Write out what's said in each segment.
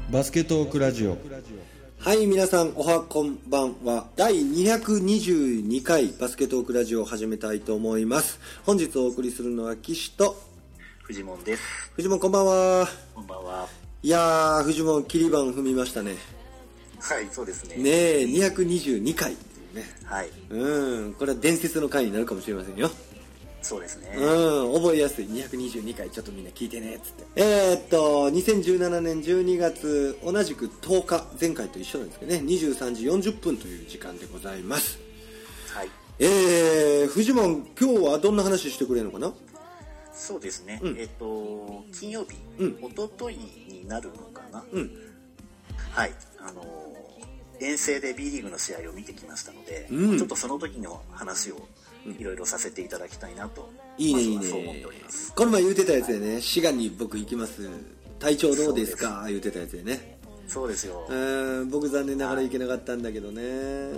バスケトークラジオ。 はい、皆さんおはこんばんは。第222回バスケトークラジオを始めたいと思います。本日お送りするのは岸と藤本です。 藤本、こんばんは。 こんばんは。 いやー、藤本切り番踏みましたね。 はい、そうですね。 ねえ、222回っていうね。 はい。 これは伝説の回になるかもしれませんよ。 そうですね。 覚えやすい。222回ちょっとみんな聞いてねっつって。2017年12月同じく10日、前回と一緒なんですけどね、23時40分という時間でございます。 はい。 藤本、今日はどんな話してくれるのかな？ そうですね。金曜日、一昨日になるのかな？はい。遠征で B リーグの試合を見てきましたので、ちょっとその時の話をいろいろさせていただきたいなと、 いいねいいね。 そう思っております。 この前言うてたやつでね、滋賀に僕行きます、体調どうですか言うてたやつでね。 そうですよ。 僕残念ながら行けなかったんだけどね。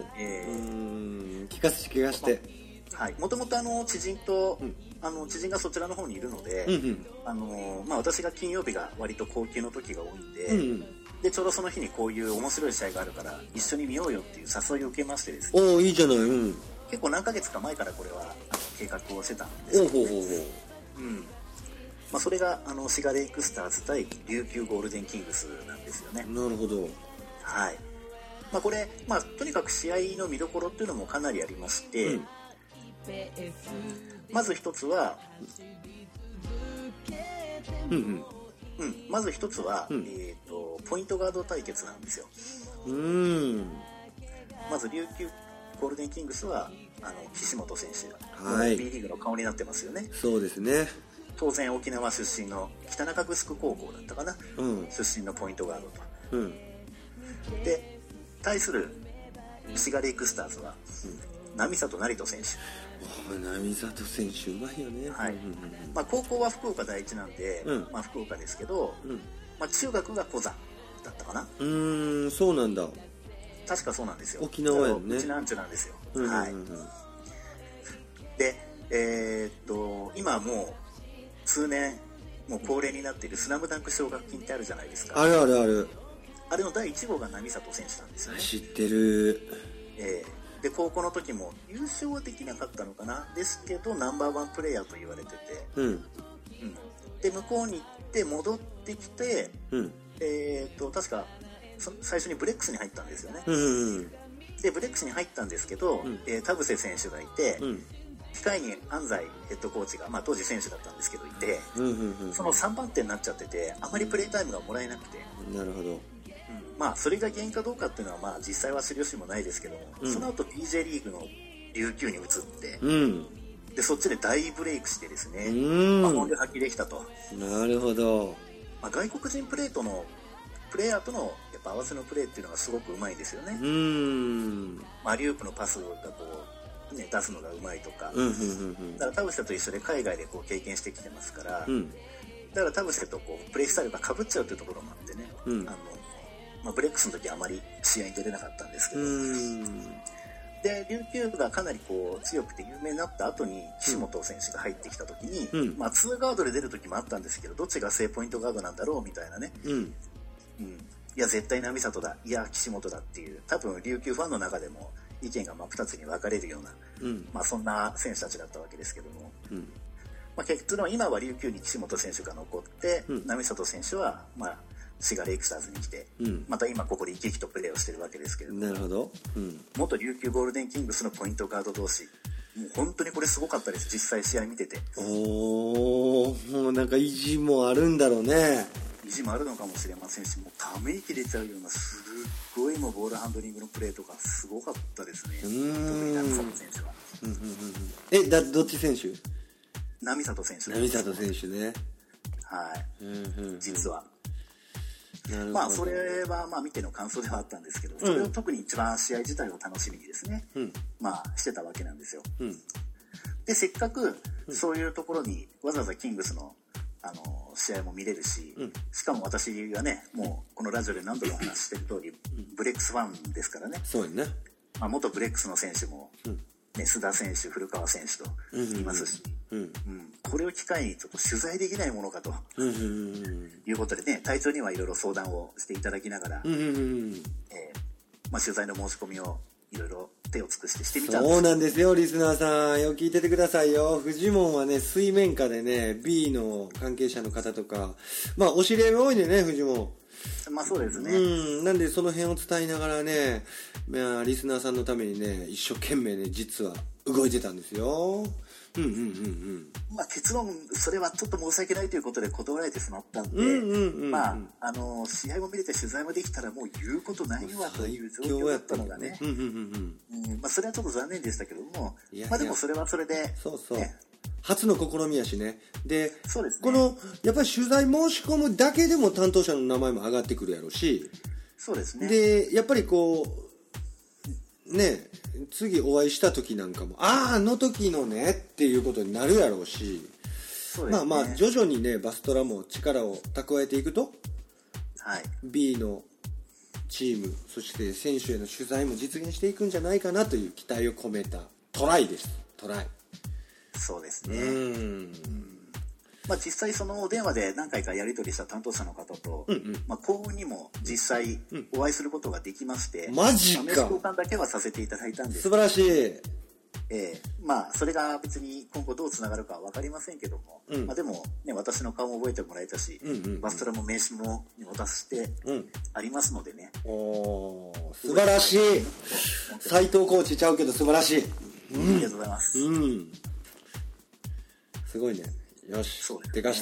聞かせて。 はい。もともと知人と、知人がそちらの方にいるので、私が金曜日が割と高級の時が多いんで、でちょうどその日にこういう面白い試合があるから一緒に見ようよっていう誘いを受けましてですね。 おー、いいじゃない。 結構何ヶ月か前からこれは計画をしてたんですけど、それが滋賀レイクスターズ対琉球ゴールデンキングスなんですよね。 なるほど。 はい。これ、とにかく試合の見どころっていうのもかなりありまして、まず一つは、まず一つは、ポイントガード対決なんですよ。まず琉球ゴールデンキングスは岸本選手、B リーグの顔になってますよね。 そうですね。 当然沖縄出身の北中城高校だったかな、出身のポイントガードと、で対する滋賀レイクスターズは、並里成人選手。 並里選手うまいよね。 はい。高校は福岡第一なんで、福岡ですけど、中学が小座だったかな。 そうなんだ。 確かそうなんですよ。 沖縄やね。 うちなんちゅなんですよ。はい。で、今はもう数年もう恒例になっているスラムダンク奨学金ってあるじゃないですか。 ある。 あれの第1号が並里選手なんですよね。 知ってる。 で高校の時も優勝はできなかったのかな、ですけどナンバーワンプレイヤーと言われてて、で向こうに行って戻ってきて、確か最初にブレックスに入ったんですよね。でブレックスに入ったんですけど、田臥選手がいて、控えに安西ヘッドコーチが、当時選手だったんですけどいて、その3番手になっちゃってて、あまりプレータイムがもらえなくて。 なるほど。 それが原因かどうかっていうのは実際は知る由もないですけども、その後 BJ リーグの琉球に移って、でそっちで大ブレイクしてですね、本領発揮できたと。 なるほど。 外国人プレーヤーとのやっぱ合わせのプレーっていうのがすごくうまいですよね。リュープのパスが出すのがうまいとか、だから田臥と一緒で海外で経験してきてますから、だから田臥とプレースタイルが被っちゃうというところもあってね、ブレックスの時はあまり試合に出れなかったんですけど、で琉球がかなり強くて有名になった後に岸本選手が入ってきた時に、2ガードで出る時もあったんですけど、どっちが正ポイントガードなんだろうみたいなね、いや絶対並里だ、いや岸本だっていう、多分琉球ファンの中でも意見が真っ二つに分かれるような、そんな選手たちだったわけですけども、結論今は琉球に岸本選手が残って、並里選手は滋賀レイクスターズに来て、また今ここで生き生きとプレーをしてるわけですけれども、 なるほど。 元琉球ゴールデンキングスのポイントガード同士、もう本当にこれすごかったです、実際試合見てて。 もうなんか意地もあるんだろうね。 意地もあるのかもしれませんし、もうため息出ちゃうようなすっごいボールハンドリングのプレーとかすごかったですね。特に並里選手は。 どっち選手？ 並里選手。 並里選手ね。 はい。実は。それは見ての感想ではあったんですけど、それを特に一番試合自体を楽しみにですね、してたわけなんですよ。でせっかくそういうところにわざわざキングスの試合も見れるし、しかも私がね、もうこのラジオで何度も話してる通り、ブレックスファンですからね。 そうよね。 元ブレックスの選手も、 ね、須田選手、古川選手といますし、これを機会にちょっと取材できないものかと、いうことでね、隊長にはいろいろ相談をしていただきながら、取材の申し込みをいろいろ手を尽くしてみたんです。 そうなんですよ、リスナーさん。よく聞いててくださいよ。フジモンはね、水面下でね、B の関係者の方とか、お知り合いが多いんでね、フジモン。 そうですね。 なんでその辺を伝えながらね、リスナーさんのためにね、一生懸命ね、実は動いてたんですよ。 結論、それはちょっと申し訳ないということで断られてしまったんで、試合も見れて取材もできたらもう言うことないわという状況だったのがね、それはちょっと残念でしたけども、でもそれはそれで、 初の試みやしね。で、 そうですね、 このやっぱり取材申し込むだけでも担当者の名前も上がってくるやろうし、 そうですね。 でやっぱりこうね、次お会いした時なんかもあの時のねっていうことになるやろうし、 そうですね、 徐々にねバストラも力を蓄えていくと、B のチームそして選手への取材も実現していくんじゃないかなという期待を込めたトライです。トライ。 そうですね。実際そのお電話で何回かやり取りした担当者の方と、幸運にも実際お会いすることができまして、 マジか。 名刺交換だけはさせていただいたんです。 素晴らしい。 それが別に今後どうつながるかは分かりませんけども、でも、ね、私の顔も覚えてもらえたし、バストラも名刺も渡してありますのでね。 素晴らしい。斉藤コーチちゃうけど素晴らしい。 ありがとうございます。 すごいね。よし、でかした。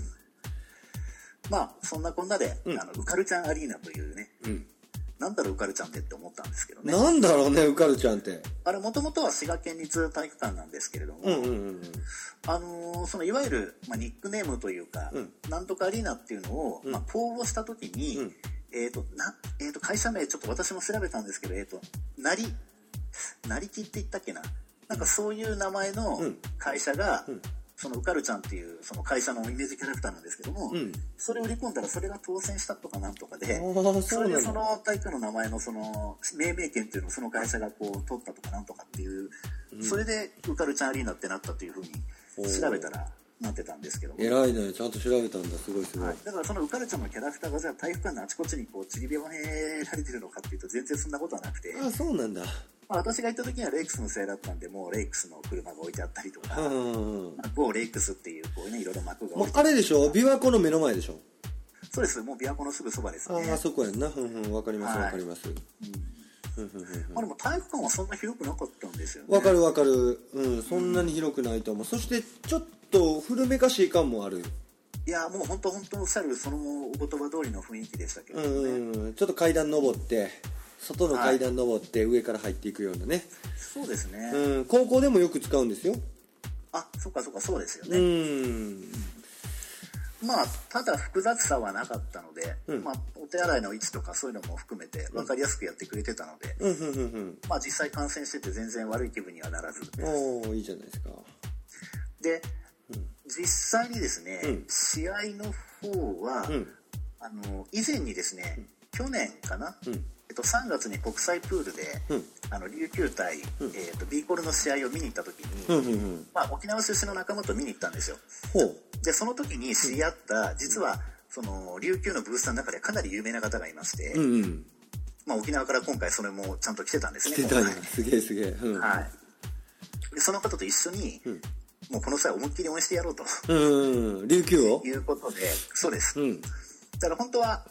そんなこんなで、ウカルちゃんアリーナというね、なんだろうウカルちゃんって思ったんですけどね。 なんだろうね、ウカルちゃんって。 あれもともとは滋賀県立体育館なんですけれども、そのいわゆる、ニックネームというか、なんとかアリーナっていうのを、公募した時に、会社名ちょっと私も調べたんですけど、なりきって言ったっけな、なんかそういう名前の会社が、そのウカルちゃんっていうその会社のイメージキャラクターなんですけども、それを売り込んだらそれが当選したとかなんとかで、それでその体育館の名前のその命名権っていうのをその会社がこう取ったとかなんとかっていう、それでウカルちゃんアリーナってなったというふうに調べたらなってたんですけども。 偉いね、ちゃんと調べたんだ。すごいすごい。 だからそのウカルちゃんのキャラクターがじゃあ体育館のあちこちにこう散りばめられてるのかっていうと全然そんなことはなくて。 そうなんだ。 私が行った時にはレイクスの試合だったんで、もうレイクスの車が置いてあったりとか、某レイクスっていうこうね、いろいろ幕が置いてあれでしょ、琵琶湖の目の前でしょ。 そうです、もう琵琶湖のすぐそばですね。 そこやんな。わかりますわかります。 でも体育館はそんな広くなかったんですよね。 わかるわかる。そんなに広くないと思う。そしてちょっと古めかしい感もある。 いやもう本当おっしゃるそのお言葉通りの雰囲気でしたけどね。 ちょっと階段登って外の階段登って上から入っていくようなね。 そうですね。 高校でもよく使うんですよ。 そっかそうですよね。ただ複雑さはなかったので、お手洗いの位置とかそういうのも含めて分かりやすくやってくれてたので、実際観戦してて全然悪い気分にはならず。 いいじゃないですか。 で、実際にですね、試合の方は、以前にですね、去年かな、3月に国際プールで、琉球対、ビーコルの試合を見に行った時に、沖縄出身の仲間と見に行ったんですよ。でその時に知り合った、実はその琉球のブースターの中でかなり有名な方がいまして、沖縄から今回それもちゃんと来てたんですね。 来てたんや。すげえすげえ。 でその方と一緒に、もうこの際思いっきり応援してやろうと、 琉球をいうことで、そうです。だから本当は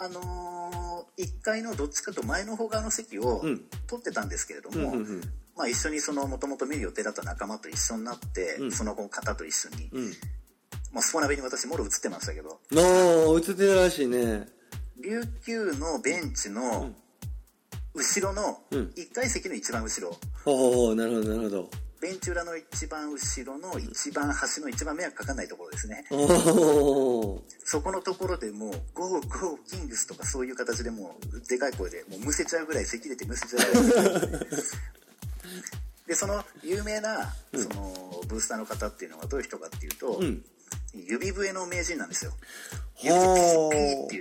1階のどっちかと前の方側の席を取ってたんですけれども、一緒にそのもともと見る予定だった仲間と一緒になって、その方と一緒に、スポナベに私もろ映ってましたけど、 映ってたらしいね。 琉球のベンチの後ろの1階席の一番後ろ、 なるほどなるほど。 ベンチ裏の一番後ろの一番端の一番迷惑かかんないところですね。そこのところでもうゴーゴーキングスとかそういう形でもうでかい声でもうむせちゃうぐらい咳出てむせちゃうぐらいでその有名なそのブースターの方っていうのはどういう人かっていうと、指笛の名人なんですよ。指でピーっていう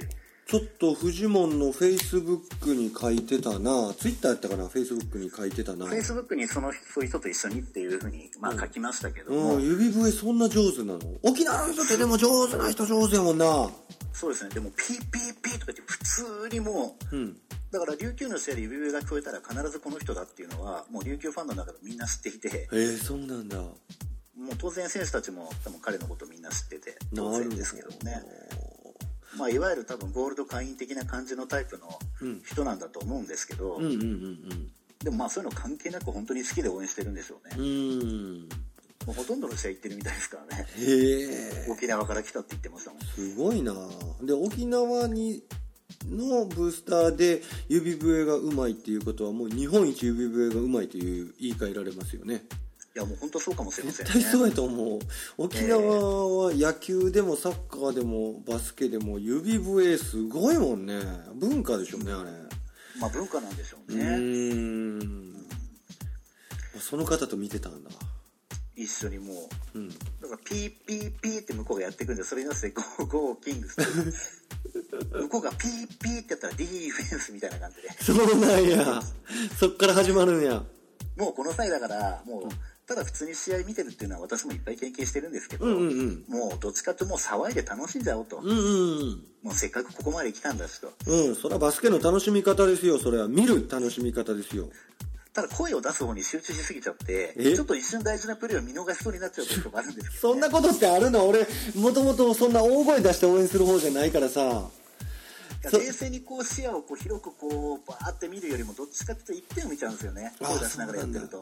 ちょっとフジモンのフェイスブックに書いてたな、ツイッターやったかな、フェイスブックに書いてたな。 フェイスブックにそういう人と一緒にっていうふうに、まあ書きましたけども、 指笛そんな上手なの？沖縄の人ってでも上手な人上手やもんな。 そうですね。でもピーピーピーとか言って普通にもう、だから琉球の試合で指笛が聞こえたら必ずこの人だっていうのはもう琉球ファンの中でみんな知っていて、 そうなんだ。 もう当然選手たちも多分彼のことみんな知ってて当然ですけどね。まあいわゆる多分ゴールド会員的な感じのタイプの人なんだと思うんですけど、でもまあそういうの関係なく本当に好きで応援してるんでしょうね。もうほとんどの試合行ってるみたいですからね。沖縄から来たって言ってましたもん。 すごいな。で沖縄にのブースターで指笛がうまいっていうことはもう日本一指笛がうまいという言い換えられますよね。 いやもう本当そうかもしれませんね。 絶対そうやと思う。沖縄は野球でもサッカーでもバスケでも指笛すごいもんね。文化でしょうね、あれ。 まあ文化なんでしょうね。 その方と見てたんだ。 一緒にもう、だからピーピーピーって向こうがやってくるんで、それに乗せてゴーキングスって向こうがピーピーってやったらディフェンスみたいな感じで。 そうなんや。そっから始まるんや。 もうこの際だからもうただ普通に試合見てるっていうのは私もいっぱい経験してるんですけど、もうどっちかってもう騒いで楽しんじゃおうと、もうせっかくここまで来たんだしと。 それはバスケの楽しみ方ですよ。それは見る楽しみ方ですよ。 ただ声を出す方に集中しすぎちゃってちょっと一瞬大事なプレーを見逃しそうになっちゃうことがあるんですけど、 そんなことってあるの？俺もともとそんな大声出して応援する方じゃないからさ。 冷静にこう視野をこう広くこうバーって見るよりもどっちかっていうと一点を見ちゃうんですよね。声出しながらやってると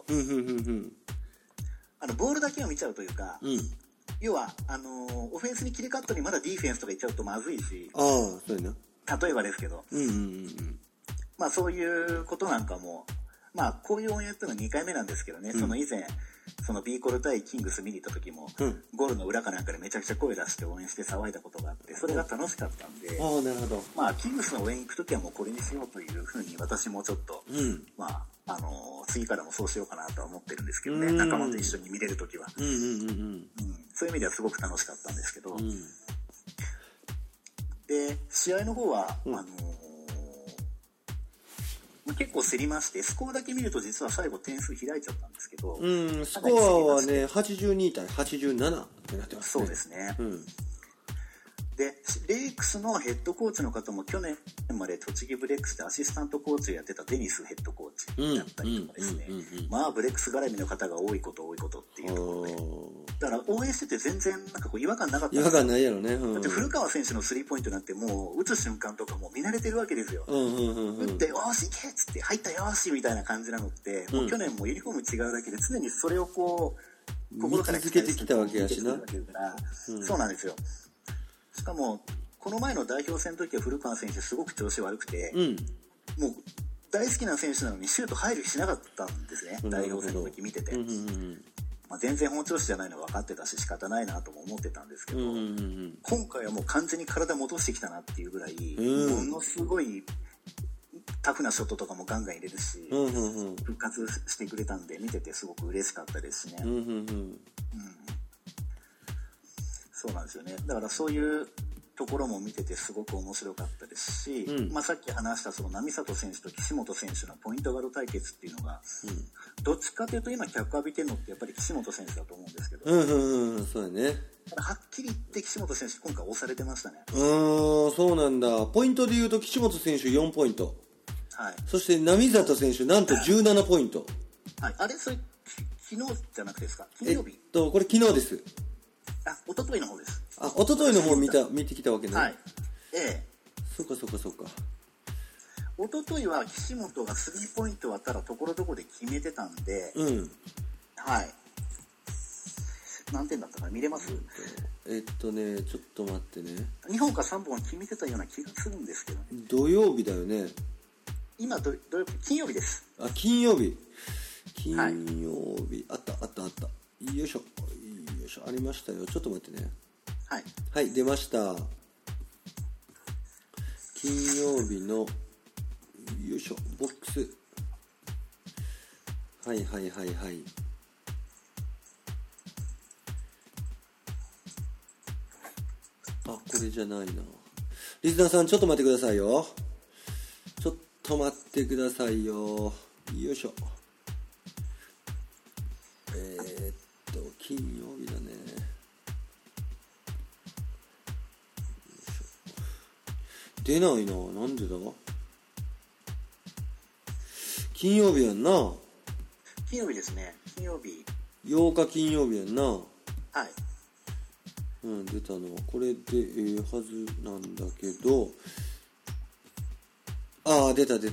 ボールだけを見ちゃうというか、要はオフェンスに切り替わったのにまだディフェンスとか言っちゃうとまずいし、 そうやな、例えばですけど、まあそういうことなんかもまあこういう応援やったの2回目なんですけどね、その以前その B コル対キングス見に行った時も、ゴールの裏かなんかでめちゃくちゃ声出して応援して騒いだことがあって、それが楽しかったんで、 なるほど。 まあキングスの応援行く時はもうこれにしようというふうに私もちょっと、まあ次からもそうしようかなとは思ってるんですけどね、仲間と一緒に見れる時は、そういう意味ではすごく楽しかったんですけど、で試合の方は、結構競りまして、スコアだけ見ると実は最後点数開いちゃったんですけど、 スコアはね82対87になってますね。 そうですね。でレイクスのヘッドコーチの方も去年まで栃木ブレックスでアシスタントコーチをやってたデニスヘッドコーチだったりとかですね、まあブレックス絡みの方が多いことっていうところで、だから応援してて全然なんかこう違和感なかったんですよ。 違和感ないやろね。 だって古川選手のスリーポイントなんてもう打つ瞬間とかもう見慣れてるわけですよ。打ってよーし行けっつって入ったよーしみたいな感じなのって、もう去年もユニフォーム違うだけで常にそれをこう心から続けてきたわけやしな。 そうなんですよ。しかもこの前の代表戦の時は古川選手すごく調子悪くて、もう大好きな選手なのにシュート入る気しなかったんですね、代表戦の時見てて、まあ、全然本調子じゃないの分かってたし仕方ないなとも思ってたんですけど、今回はもう完全に体戻してきたなっていうぐらい、ものすごいタフなショットとかもガンガン入れるし、復活してくれたんで見ててすごく嬉しかったですしね。そうなんですよね。だからそういうところも見ててすごく面白かったですし、まあ、さっき話したその並里選手と岸本選手のポイントガード対決っていうのが、どっちかというと今脚浴びてるのってやっぱり岸本選手だと思うんですけど、 そうだね。 はっきり言って岸本選手今回押されてましたね。 そうなんだ。ポイントでいうと岸本選手4ポイント、そして並里選手なんと17ポイント、 あれそれ昨日じゃなくてですか？金曜日？ これ昨日です。 一昨日の方です。 一昨日の方見てきたわけね。そうか。一昨日は岸本がスリーポイントはただところどころで決めてたんで、何点だったかな見れます？ ちょっと待ってね。 2本か3本決めてたような気がするんですけどね。 土曜日だよね。 今金曜日です。 金曜日。あった。よいしょありましたよ。ちょっと待ってね。はい出ました。金曜日のよいしょボックス。はい。これじゃないな。 リスナーさんちょっと待ってくださいよ。ちょっと待ってくださいよ。よいしょ。金曜日だね。出ないな。なんでだ。金曜日やんな。 金曜日ですね。金曜日 8日金曜日やんな。 はい。 出たのはこれではずなんだけど、出た。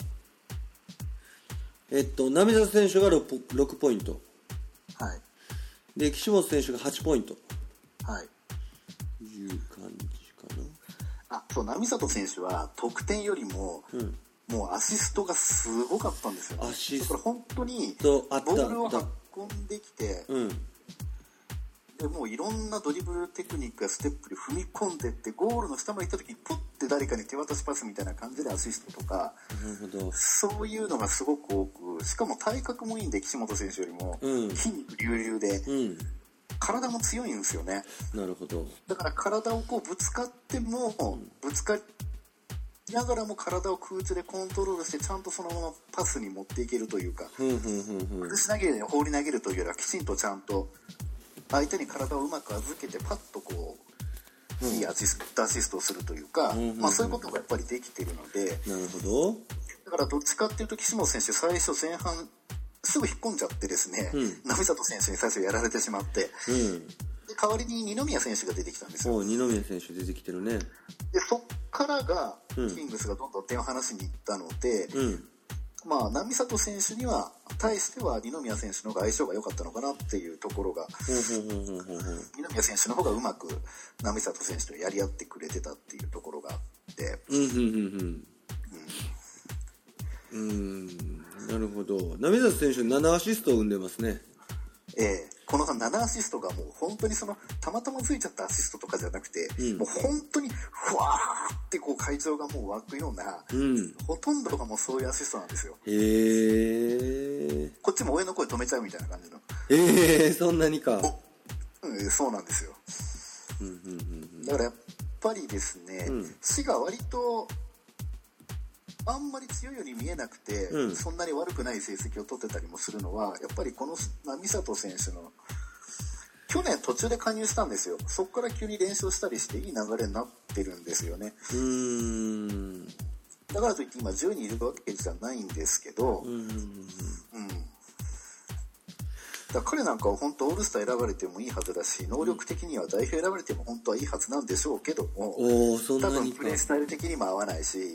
並里選手が 6ポイント。 はい。 で岸本選手が8ポイント。 はい。 いう感じかな。そう、並里選手は得点よりも、もうアシストがすごかったんですよね。だから本当にボールを運んできて、でもういろんなドリブルテクニックやステップで踏み込んでってゴールの下まで行った時にポッて誰かに手渡しパスみたいな感じでアシストとか、そういうのがすごく多く、しかも体格もいいんで岸本選手よりも筋肉隆々で、体も強いんですよね。 なるほど。 だから体をこうぶつかっても、ぶつかりながらも体を空中でコントロールしてちゃんとそのままパスに持っていけるというか、崩し投げで放り投げるというよりはきちんとちゃんと相手に体をうまく預けてパッとこういいアシストをするというか、そういうことがやっぱりできているので。 なるほど。 だからどっちかっていうと岸本選手最初前半すぐ引っ込んじゃってですね、並里選手に最初やられてしまって、で代わりに二宮選手が出てきたんですよ。 二宮選手出てきてるね。 でそっからが、キングスがどんどん点を離しに行ったので、並里選手には対しては二宮選手の方が相性が良かったのかなっていうところが、二宮選手の方がうまく並里選手とやり合ってくれてたっていうところがあって、 なるほど。並里選手7アシストを生んでますね。 この7アシストがもう本当にたまたまついちゃったアシストとかじゃなくて、もう本当にふわーってこう会場がもう湧くような、ほとんどがもうそういうアシストなんですよ。こっちも応援の声止めちゃうみたいな感じの。 そんなにか。 そうなんですよ。だからやっぱりですね、滋賀割とあんまり強いように見えなくて、そんなに悪くない成績を取ってたりもするのは、やっぱりこの並里選手の去年途中で加入したんですよ。そこから急に連勝したりしていい流れになってるんですよね。だからといって今10人いるわけじゃないんですけど、だから彼なんかは本当オールスター選ばれてもいいはずだし、能力的には代表選ばれても本当はいいはずなんでしょうけども、多分プレースタイル的にも合わないし、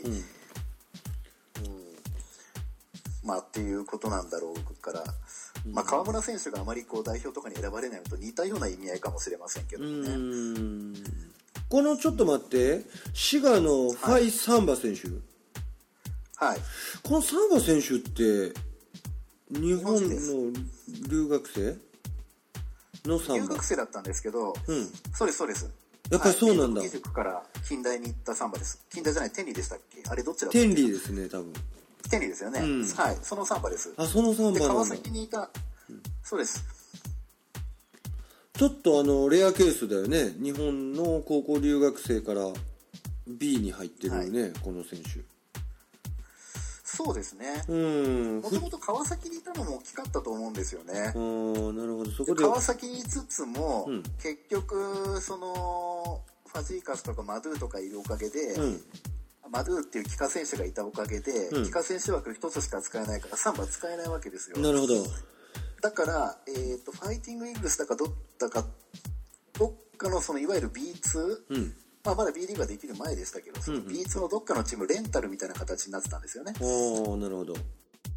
っていうことなんだろうから、河村選手があまりこう代表とかに選ばれないのと似たような意味合いかもしれませんけどね。 このちょっと待って、滋賀のファイ・サンバ選手、このサンバ選手って日本の留学生のサンバ？ 留学生だったんですけど、そうですやっぱりそうなんだ。 義塾から近大に行ったサンバです。近大じゃない、天理でしたっけ？あれどっちだったっけ？ 天理ですね、多分。 天理ですよね。そのサンバです。 そのサンバなんだ。 で川崎にいた、そうです。 ちょっとレアケースだよね。日本の高校留学生から B に入ってるよね、この選手。 そうですね。もともと川崎にいたのも大きかったと思うんですよね。なるほど。そこで川崎にいつつも、結局ファジーカスとかマドゥとかいるおかげで、マドゥっていう帰化選手がいたおかげで、帰化選手枠一つしか使えないからサンバ使えないわけですよ。 なるほど。 だからファイティングイーグルスだかどっかのいわゆる B2、まだ B リーグができる前でしたけど、その B2 のどっかのチームレンタルみたいな形になってたんですよね。 なるほど。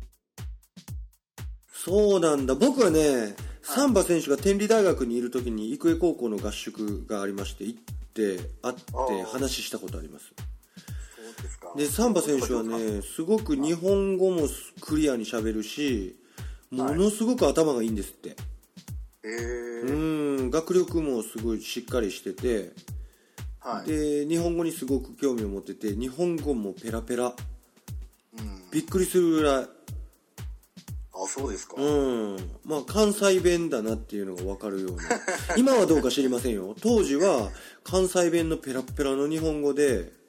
そうなんだ。僕はね、サンバ選手が天理大学にいる時に育英高校の合宿がありまして、行って会って話したことあります。でサンバ選手はね、すごく日本語もクリアに喋るし、ものすごく頭がいいんですって。学力もすごいしっかりしてて、で日本語にすごく興味を持ってて、日本語もペラペラ、びっくりするぐらい。 そうですか。 関西弁だなっていうのが分かるような今はどうか知りませんよ。当時は関西弁のペラペラの日本語で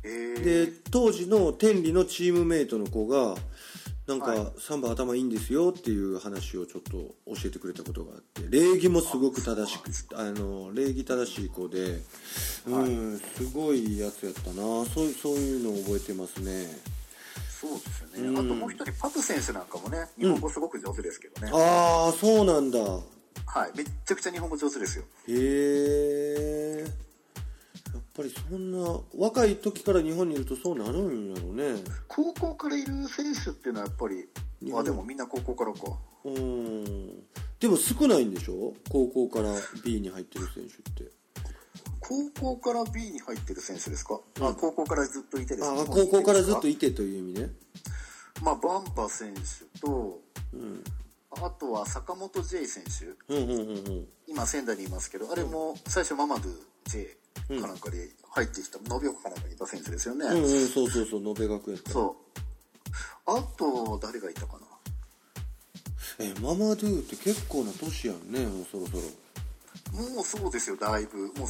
で当時の天理のチームメイトの子がなんかサンバ頭いいんですよっていう話をちょっと教えてくれたことがあって、礼儀もすごく正しく礼儀正しい子で、すごいやつやったな。そういうのを覚えてますね。 そうですよね、あともう一人パプ選手なんかもね、日本語すごく上手ですけどね、 ああそうなんだ。 はい、めっちゃくちゃ日本語上手ですよ。 へえ、やっぱりそんな若い時から日本にいるとそうなるんやろうね。 高校からいる選手っていうのはやっぱりでもみんな高校からか。 でも少ないんでしょ、高校から B に入ってる選手って。 高校から B に入ってる選手ですか、高校からずっといてですね。 高校からずっといてという意味ね。 バンパ選手と、あとは坂本 J 選手、今仙台にいますけど、あれも最初ママドゥ J かなんかで入ってきた、延岡かなんかにいた選手ですよね。 そう延学園。 そう。あと誰がいたかな。 ママドゥって結構な年やんね、もうそろそろ。 もうそうですよ、だいぶもう30、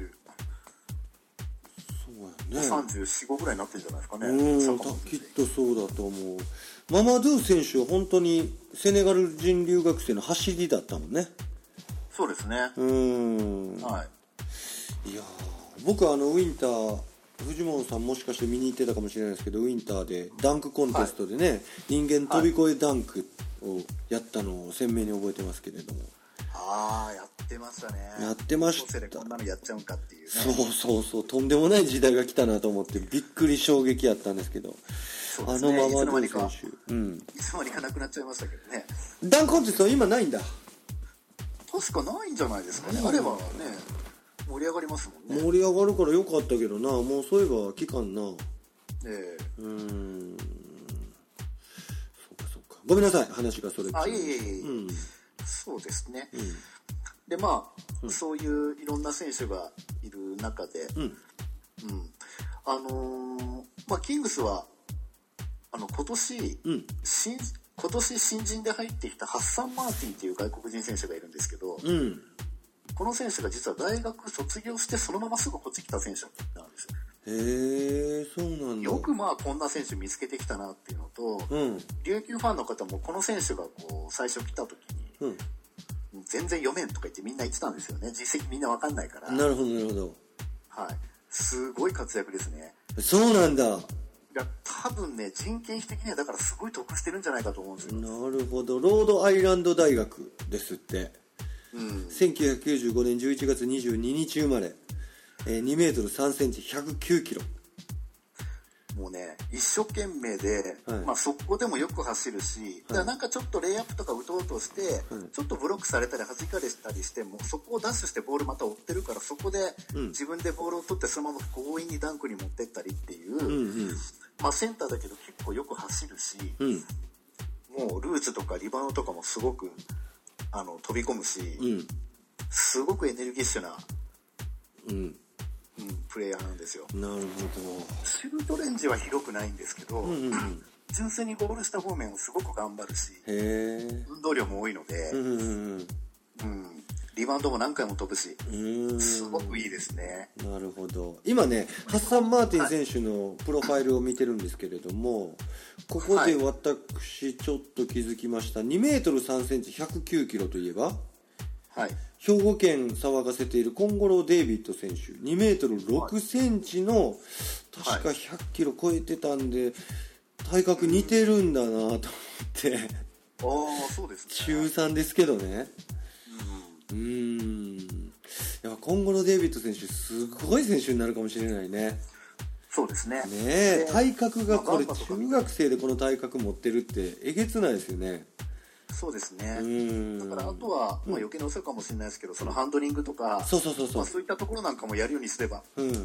そうやね、 34、5ぐらいになってるんじゃないですかね。 きっとそうだと思う。ママドゥ選手は本当にセネガル人留学生の走りだったもんね。 そうですね。はい。 いや僕ウィンター、藤本さんもしかして見に行ってたかもしれないですけど、ウィンターでダンクコンテストでね、人間飛び越えダンクをやったのを鮮明に覚えてますけれども。 やってましたね。 やってました。 こんなのやっちゃうんかっていうね。 そうとんでもない時代が来たなと思ってびっくり衝撃やったんですけど、ママドゥ選手、 いつの間にかなくなっちゃいましたけどね。 ダンクコンテストは今ないんだ。 確かないんじゃないですかね。あればね盛り上がりますもんね。 盛り上がるからよかったけどな、もうそういえば期間な。そうかごめんなさい、話がそれて。 そうですね。でそういういろんな選手がいる中で、キングスは今年新人で入ってきたハッサン・マーティンっていう外国人選手がいるんですけど、この選手が実は大学卒業してそのまますぐこっち来た選手なんですよ。 へえ、そうなんだ。 よくこんな選手見つけてきたなっていうのと、琉球ファンの方もこの選手が最初来た時に、全然読めんとか言ってみんな言ってたんですよね。実績みんな分かんないから。 なるほど。 はい。すごい活躍ですね。 そうなんだ。いや多分ね、人件費的にはだからすごい得してるんじゃないかと思うんですよ。 なるほど。ロードアイランド大学ですって。1995年11月22日生まれ、2メートル3センチ109キロ。 もうね、一生懸命で、速攻でもよく走るし、だからなんかちょっとレイアップとか打とうとして、ちょっとブロックされたり弾かれたりしても、そこをダッシュしてボールまた追ってるから、そこで自分でボールを取ってそのまま強引にダンクに持ってったりっていう、センターだけど結構よく走るし、もうルーツとかリバウンドとかもすごく飛び込むし、すごくエネルギッシュな、プレイヤーなんですよ。 なるほど。 シュートレンジは広くないんですけど、純粋にゴール下方面をすごく頑張るし、運動量も多いので、リバウンドも何回も飛ぶし、すごくいいですね。 なるほど。今ね、ハッサン・マーティン選手のプロファイルを見てるんですけれども、ここで私ちょっと気づきました。2メートル3センチ109キロといえば、兵庫県騒がせているコンゴロー・デイビッド選手、2メートル6センチの、確か100キロ超えてたんで、体格似てるんだなと思って。 そうですね。 中3ですけどね。やっぱコンゴロー・デイビッド選手、すごい選手になるかもしれないね。 そうですね。 体格がこれ、中学生でこの体格持ってるってえげつないですよね。 そうですね。だからあとは、余計な遅いかもしれないですけど、そのハンドリングとか、そういったところなんかもやるようにすれば。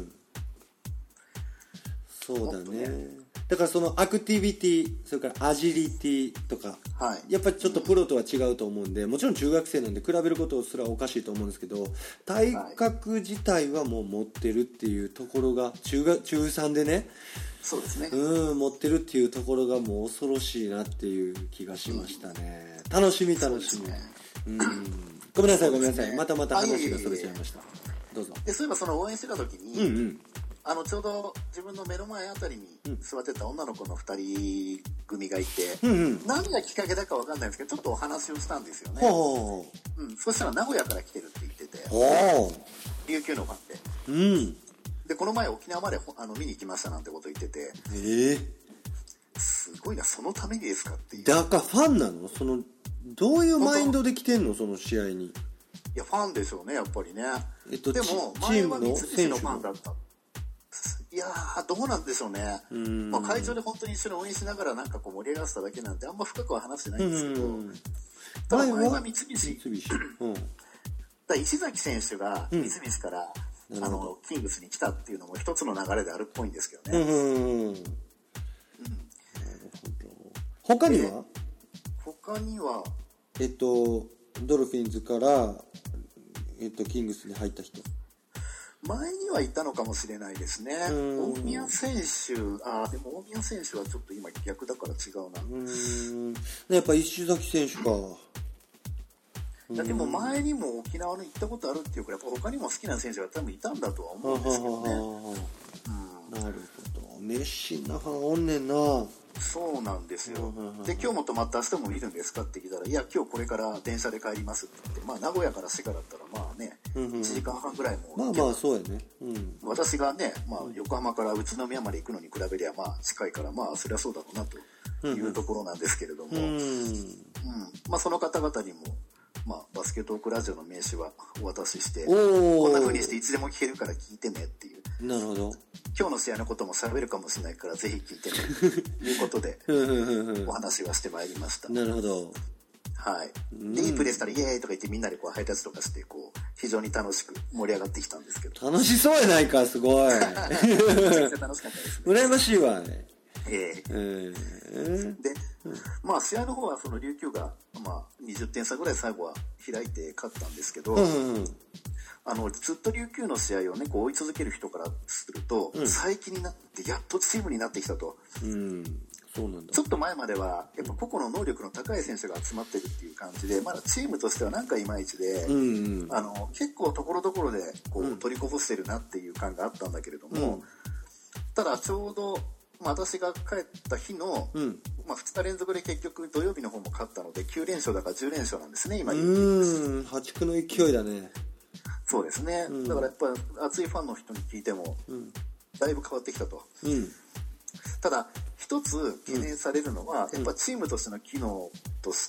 そうだね。だからそのアクティビティ、それからアジリティとか、やっぱりちょっとプロとは違うと思うんで、もちろん中学生なんで比べることすらおかしいと思うんですけど、体格自体はもう持ってるっていうところが、中3でね、 そうですね。 持ってるっていうところがもう恐ろしいなっていう気がしましたね。楽しみ。ごめんなさい。また話がそれちゃいました。どうぞ。 そういえばその応援してた時に、 ちょうど自分の目の前あたりに座ってた女の子の2人組がいて、何がきっかけだか分かんないんですけど、ちょっとお話をしたんですよね。そしたら名古屋から来てるって言ってて、琉球のファンで。で、この前沖縄まで見に行きましたなんてこと言ってて、すごいな、そのためにですかっていう。 だからファンなの？どういうマインドで来てんの、その試合に。 いや、ファンでしょうね、やっぱりね。でも、前は三菱のファンだった。いやー、どうなんでしょうね。会場で本当に一緒に応援しながらなんかこう盛り上がってただけなんで、あんま深くは話してないんですけど、ただ前は三菱。だ石崎選手が三菱から、キングスに来たっていうのも一つの流れであるっぽいんですけどね。 他にはドルフィンズから、キングスに入った人。 前にはいたのかもしれないですね。大宮選手、でも大宮選手はちょっと今逆だから違うな。 やっぱ石崎選手か。 でも前にも沖縄に行ったことあるっていうから、やっぱ他にも好きな選手が多分いたんだとは思うんですけどね。 なるほど。熱心なファンおんねんな。 そうなんですよ。で、今日も泊まって明日も見るんですかって聞いたら、いや、今日これから電車で帰りますって言って、名古屋から滋賀だったら1時間半ぐらいも。 そうやね。 私がね、横浜から宇都宮まで行くのに比べりゃ近いから、そりゃそうだろうなというところなんですけれども、その方々にも、バスケットークラジオの名刺はお渡しして、こんな風にしていつでも聞けるから聞いてねっていう。 なるほど。 今日の試合のことも喋るかもしれないからぜひ聞いてねということでお話はしてまいりました。 なるほど。 はい。で、いいプレーしたらイエーイとか言ってみんなでハイタッチとかして非常に楽しく盛り上がってきたんですけど。 楽しそうやないか、すごい。めちゃくちゃ楽しかったですね。羨ましいわね。 で、試合の方はその琉球が20点差ぐらい最後は開いて勝ったんですけど、ずっと琉球の試合をね追い続ける人からすると、最近になってやっとチームになってきたと。 そうなんだ。 ちょっと前まではやっぱ個々の能力の高い選手が集まってるっていう感じで、まだチームとしてはなんかいまいちで、結構ところどころで取りこぼしてるなっていう感があったんだけれども、ただちょうど私が帰った日の、2日連続で結局土曜日の方も勝ったので9連勝だから10連勝なんですね、今。 破竹の勢いだね。 そうですね。だからやっぱり熱いファンの人に聞いても、だいぶ変わってきたと。ただ一つ懸念されるのは、やっぱチームとしての機能として、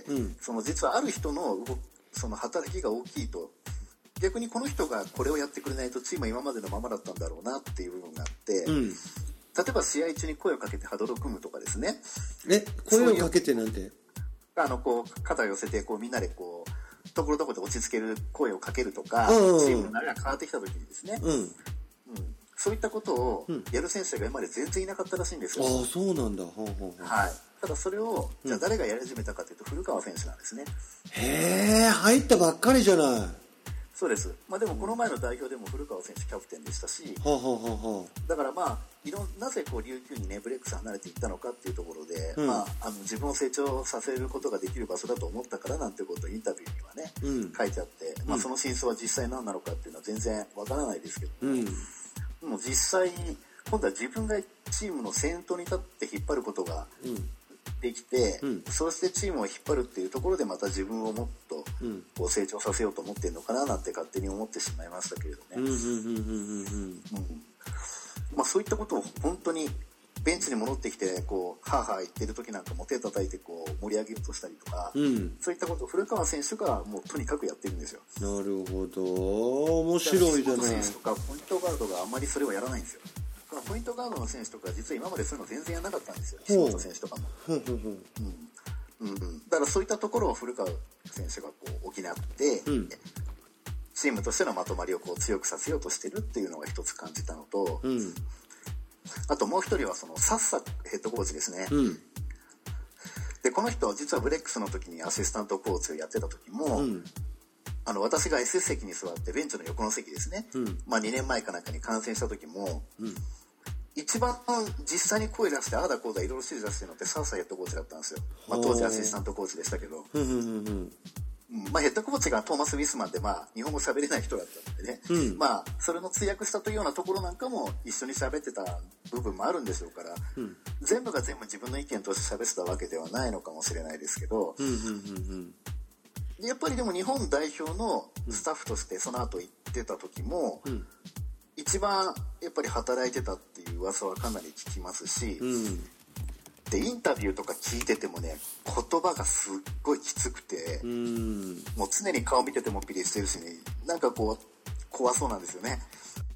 実はある人のその働きが大きいと、逆にこの人がこれをやってくれないとチームは今までのままだったんだろうなっていう部分があって、例えば試合中に声をかけてハドルを組むとかですね。 声をかけてなんて？ 肩を寄せてみんなでところどころで落ち着ける声をかけるとか、チームの流れが変わってきた時にですね、そういったことをやる選手が今まで全然いなかったらしいんですよ。 そうなんだ。はい。 ただそれをじゃあ誰がやり始めたかというと古川選手なんですね。 入ったばっかりじゃない。 そうです。でもこの前の代表でも古川選手キャプテンでしたし、だからなぜ琉球にねブレックス離れていったのかっていうところで、自分を成長させることができる場所だと思ったからなんてことをインタビューにはね、書いてあって、その真相は実際何なのかっていうのは全然わからないですけど、もう実際今度は自分がチームの先頭に立って引っ張ることができて、そうしてチームを引っ張るっていうところでまた自分をもっと成長させようと思ってるのかななんて勝手に思ってしまいましたけれどね。そういったことを本当にベンチに戻ってきてハーハー言ってる時なんかも手叩いて盛り上げようとしたりとか、そういったことを古川選手がもうとにかくやってるんですよ。 なるほど、面白いじゃない。 選手とかポイントガードがあんまりそれをやらないんですよ。ポイントガードの選手とか実は今までそういうの全然やらなかったんですよ、岸本選手とかも。だからそういったところを古川選手が補って、チームとしてのまとまりを強くさせようとしてるっていうのが一つ感じたのと、あともう一人はそのサッサヘッドコーチですね。でこの人は実はブレックスの時にアシスタントコーチをやってた時も、私が SS 席に座ってベンチの横の席ですね、2年前かなんかに観戦した時も、一番実際に声出してああだこうだいろいろ指示出してるのってサーサヘッドコーチだったんですよ。当時アシスタントコーチでしたけど、 まあ、ヘッドコーチがトーマス・ウィスマンで、まあ、日本語喋れない人だったのでね、まあ、それの通訳したというようなところなんかも一緒に喋ってた部分もあるんでしょうから、全部が全部自分の意見として喋ってたわけではないのかもしれないですけど、やっぱりでも日本代表のスタッフとしてその後行ってた時も、一番やっぱり働いてたっていう噂はかなり聞きますし、でインタビューとか聞いててもね、言葉がすっごいきつくて、もう常に顔見ててもピリしてるし、ね、なんかこう怖そうなんですよね。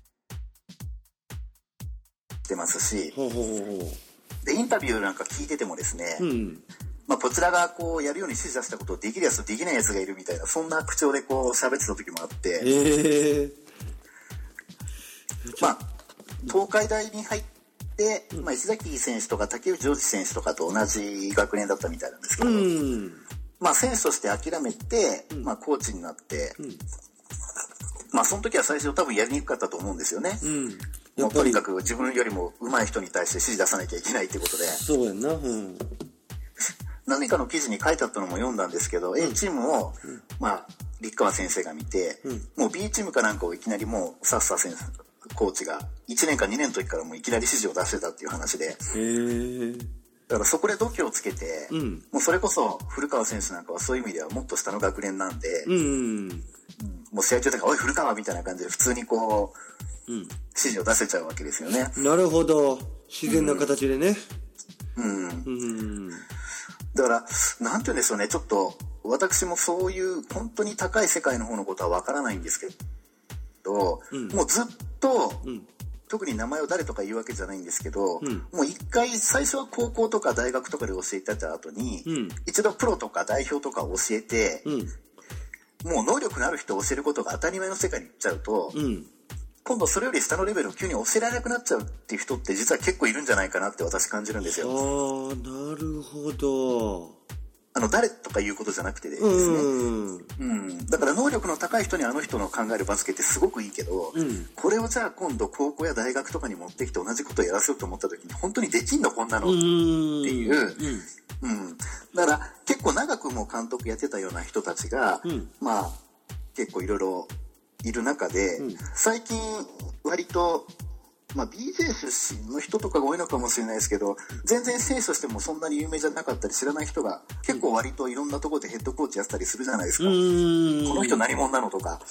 してますし、でインタビューなんか聞いててもですね、まあ、こちらがこうやるように指示出したことをできるやつとできないやつがいるみたいな、そんな口調でこう喋ってた時もあって、まあ東海大に入って、まあ、石崎選手とか竹内譲二選手とかと同じ学年だったみたいなんですけど、まあ、選手として諦めて、まあ、コーチになって、まあ、その時は最初多分やりにくかったと思うんですよね。もうとにかく自分よりも上手い人に対して指示出さなきゃいけないってことで。 そうやな。 何かの記事に書いてあったのも読んだんですけど、A チームを、まあ、立川先生が見て、もう B チームかなんかをいきなりもう、サッサ先生、コーチが、1年か2年の時からもういきなり指示を出してたっていう話で、だからそこで度胸をつけて、もうそれこそ古川選手なんかはそういう意味ではもっと下の学年なんで、もう試合中とか、おい古川みたいな感じで普通にこう、指示を出せちゃうわけですよね。 なるほど。自然な形でね。 だから、なんて言うんでしょうね、ちょっと、私もそういう本当に高い世界の方のことはわからないんですけど、もうずっと、特に名前を誰とか言うわけじゃないんですけど、もう一回最初は高校とか大学とかで教えてた後に、一度プロとか代表とかを教えて、もう能力のある人を教えることが当たり前の世界に行っちゃうと、今度それより下のレベルを急に教えられなくなっちゃうっていう人って実は結構いるんじゃないかなって私感じるんですよ。 なるほど。 誰とかいうことじゃなくてですね、だから能力の高い人にあの人の考えるバスケってすごくいいけど、これをじゃあ今度高校や大学とかに持ってきて同じことをやらせようと思った時に本当にできんのこんなのっていう、だから結構長くもう監督やってたような人たちが、まあ結構いろいろいる中で、最近割とまあ、BJ 出身の人とかが多いのかもしれないですけど、全然選手としてもそんなに有名じゃなかったり知らない人が結構割といろんなところでヘッドコーチやったりするじゃないですか。この人何者なのとか、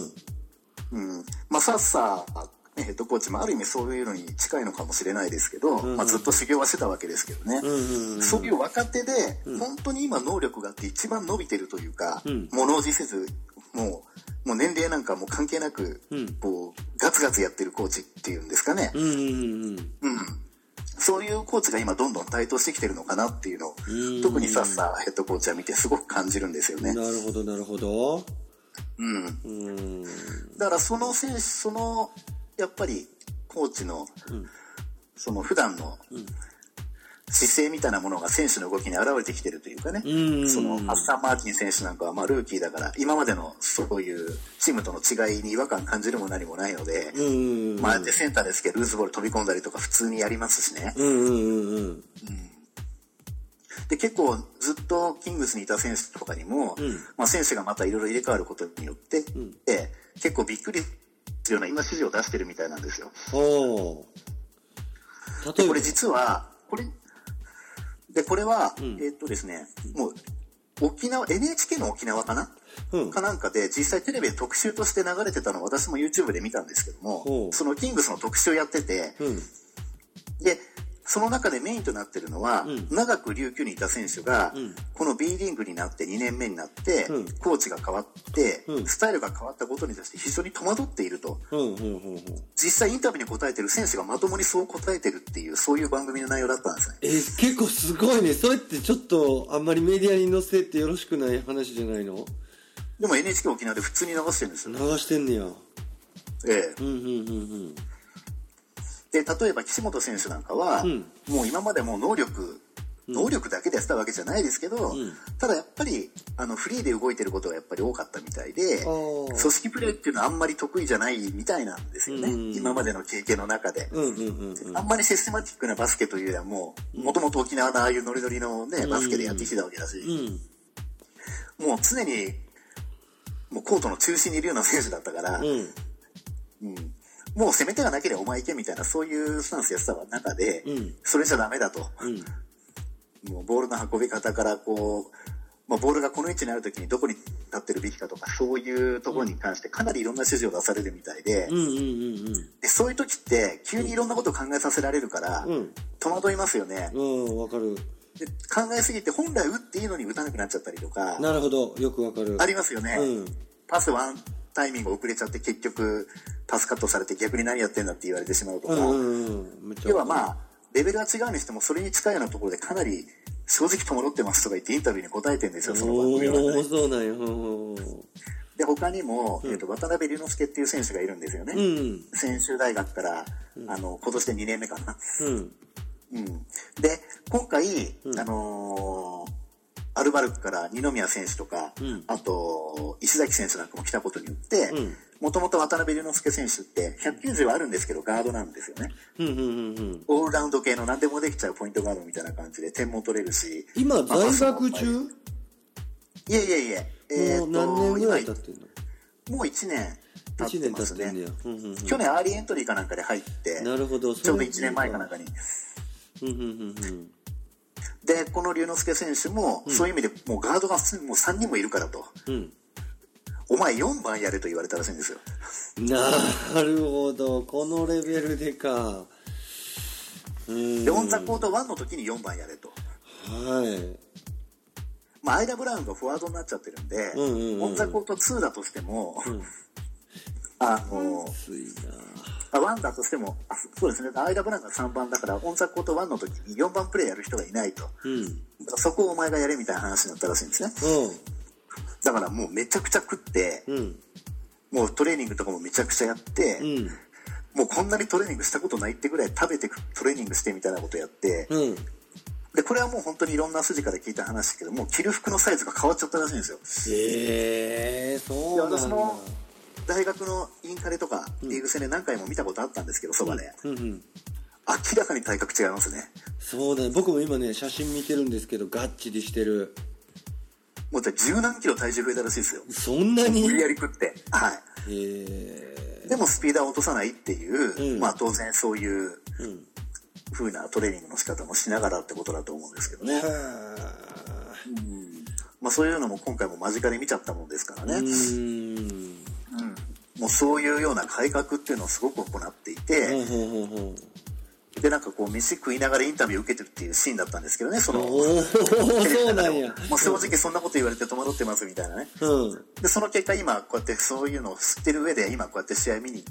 まあさっさヘッドコーチもある意味そういうのに近いのかもしれないですけど、まあ、ずっと修行はしてたわけですけどね、そういう若手で本当に今能力があって一番伸びてるというか、物おじせずもう年齢なんかも関係なく、こうガツガツやってるコーチっていうんですかね、そういうコーチが今どんどん台頭してきてるのかなっていうのを、特にさっさヘッドコーチは見てすごく感じるんですよね。 なるほどなるほど。 だからその選手、そのやっぱりコーチの、その普段の姿勢みたいなものが選手の動きに現れてきてるというかね、そのハッサン・マーティン選手なんかはまあルーキーだから今までのそういうチームとの違いに違和感感じるも何もないので、まあやってセンターですけどルーズボール飛び込んだりとか普通にやりますしね。で結構ずっとキングスにいた選手とかにも、まあ、選手がまたいろいろ入れ替わることによって、結構びっくりするような今指示を出してるみたいなんですよ。でこれ実はこれは、ですね、もう沖縄 NHK の沖縄かな、かなんかで実際テレビで特集として流れてたのを私も YouTube で見たんですけども、そのキングスの特集をやってて、でその中でメインとなってるのは、長く琉球にいた選手が、この B リーグになって2年目になって、コーチが変わって、スタイルが変わったことに対して非常に戸惑っていると、実際インタビューに答えてる選手がまともにそう答えてるっていう、そういう番組の内容だったんですね。 結構すごいね。それってちょっとあんまりメディアに載せてよろしくない話じゃないの？ でも NHK 沖縄で普通に流してるんですよね。 流してんねや。 で例えば岸本選手なんかは、もう今までも能力だけでやってたわけじゃないですけど、ただやっぱりフリーで動いてることがやっぱり多かったみたいで、組織プレーっていうのはあんまり得意じゃないみたいなんですよね、今までの経験の中で、あんまりシステマティックなバスケというよりはもともと沖縄のああいうノリノリのねバスケでやってきてたわけだし、もう常にもうコートの中心にいるような選手だったから、もう攻め手がなければお前行けみたいな、そういうスタンスやってた中で、それじゃダメだと。もうボールの運び方からこう、ボールがこの位置にあるときにどこに立ってるべきかとか、そういうところに関してかなりいろんな指示を出されるみたいで、でそういう時って急にいろんなことを考えさせられるから、戸惑いますよね。 わかる。 で考えすぎて本来打っていいのに打たなくなっちゃったりとか。 なるほど、よくわかる。 ありますよね。パスワンタイミング遅れちゃって結局パスカットされて逆に何やってんだって言われてしまうとか。要はレベルは違うにしてもそれに近いようなところでかなり正直戸惑ってますとか言ってインタビューに答えてるんですよ、その番組は、ね。 そうなんよ。 で他にも、渡辺龍之介っていう選手がいるんですよね。専修大学から、今年で2年目かな。で今回、アルバルクから二宮選手とか、あと石崎選手なんかも来たことによって、もともと渡辺龍之介選手って190はあるんですけどガードなんですよね。オールラウンド系の何でもできちゃうポイントガードみたいな感じで点も取れるし。 今在学中？ いえ。 もう何年ぐらい経ってんの？ もう1年経ってますね。去年アーリーエントリーかなんかで入って、 なるほど、 ちょうど1年前かなんかに。でこの龍之介選手も、そういう意味でもうガードがもう3人もいるからと、お前4番やれと言われたらしいんですよ。 なるほど、このレベルでか。 でオンザコート1の時に4番やれと。アイダ・ブラウンがフォワードになっちゃってるんで、オンザコート2だとしても、1だとしても、そうですね、アイダ・ブラウンが3番だからオンザコート1の時に4番プレーやる人がいないと、そこをお前がやれみたいな話になったらしいんですね。だからもうめちゃくちゃ食って、もうトレーニングとかもめちゃくちゃやって、もうこんなにトレーニングしたことないってぐらい食べてトレーニングしてみたいなことやって、でこれはもう本当にいろんな筋から聞いた話ですけども、着る服のサイズが変わっちゃったらしいんですよ。 そうなんだ。 私の大学のインカレとかリーグ戦で何回も見たことあったんですけど、そばで、明らかに体格違いますね。 そうだね、僕も今ね写真見てるんですけどがっちりしてる。 もう10何キロ体重増えたらしいですよ。 そんなに？ 無理やり食って、でもスピードは落とさないっていう、当然そういう風なトレーニングの仕方もしながらってことだと思うんですけどね。そういうのも今回も間近で見ちゃったもんですからね。もうそういうような改革っていうのをすごく行っていて、でなんかこう飯食いながらインタビュー受けてるっていうシーンだったんですけどね、そのそうなんや。 もう正直そんなこと言われて戸惑ってますみたいなね。でその結果今こうやってそういうのを知ってる上で今こうやって試合見に行って、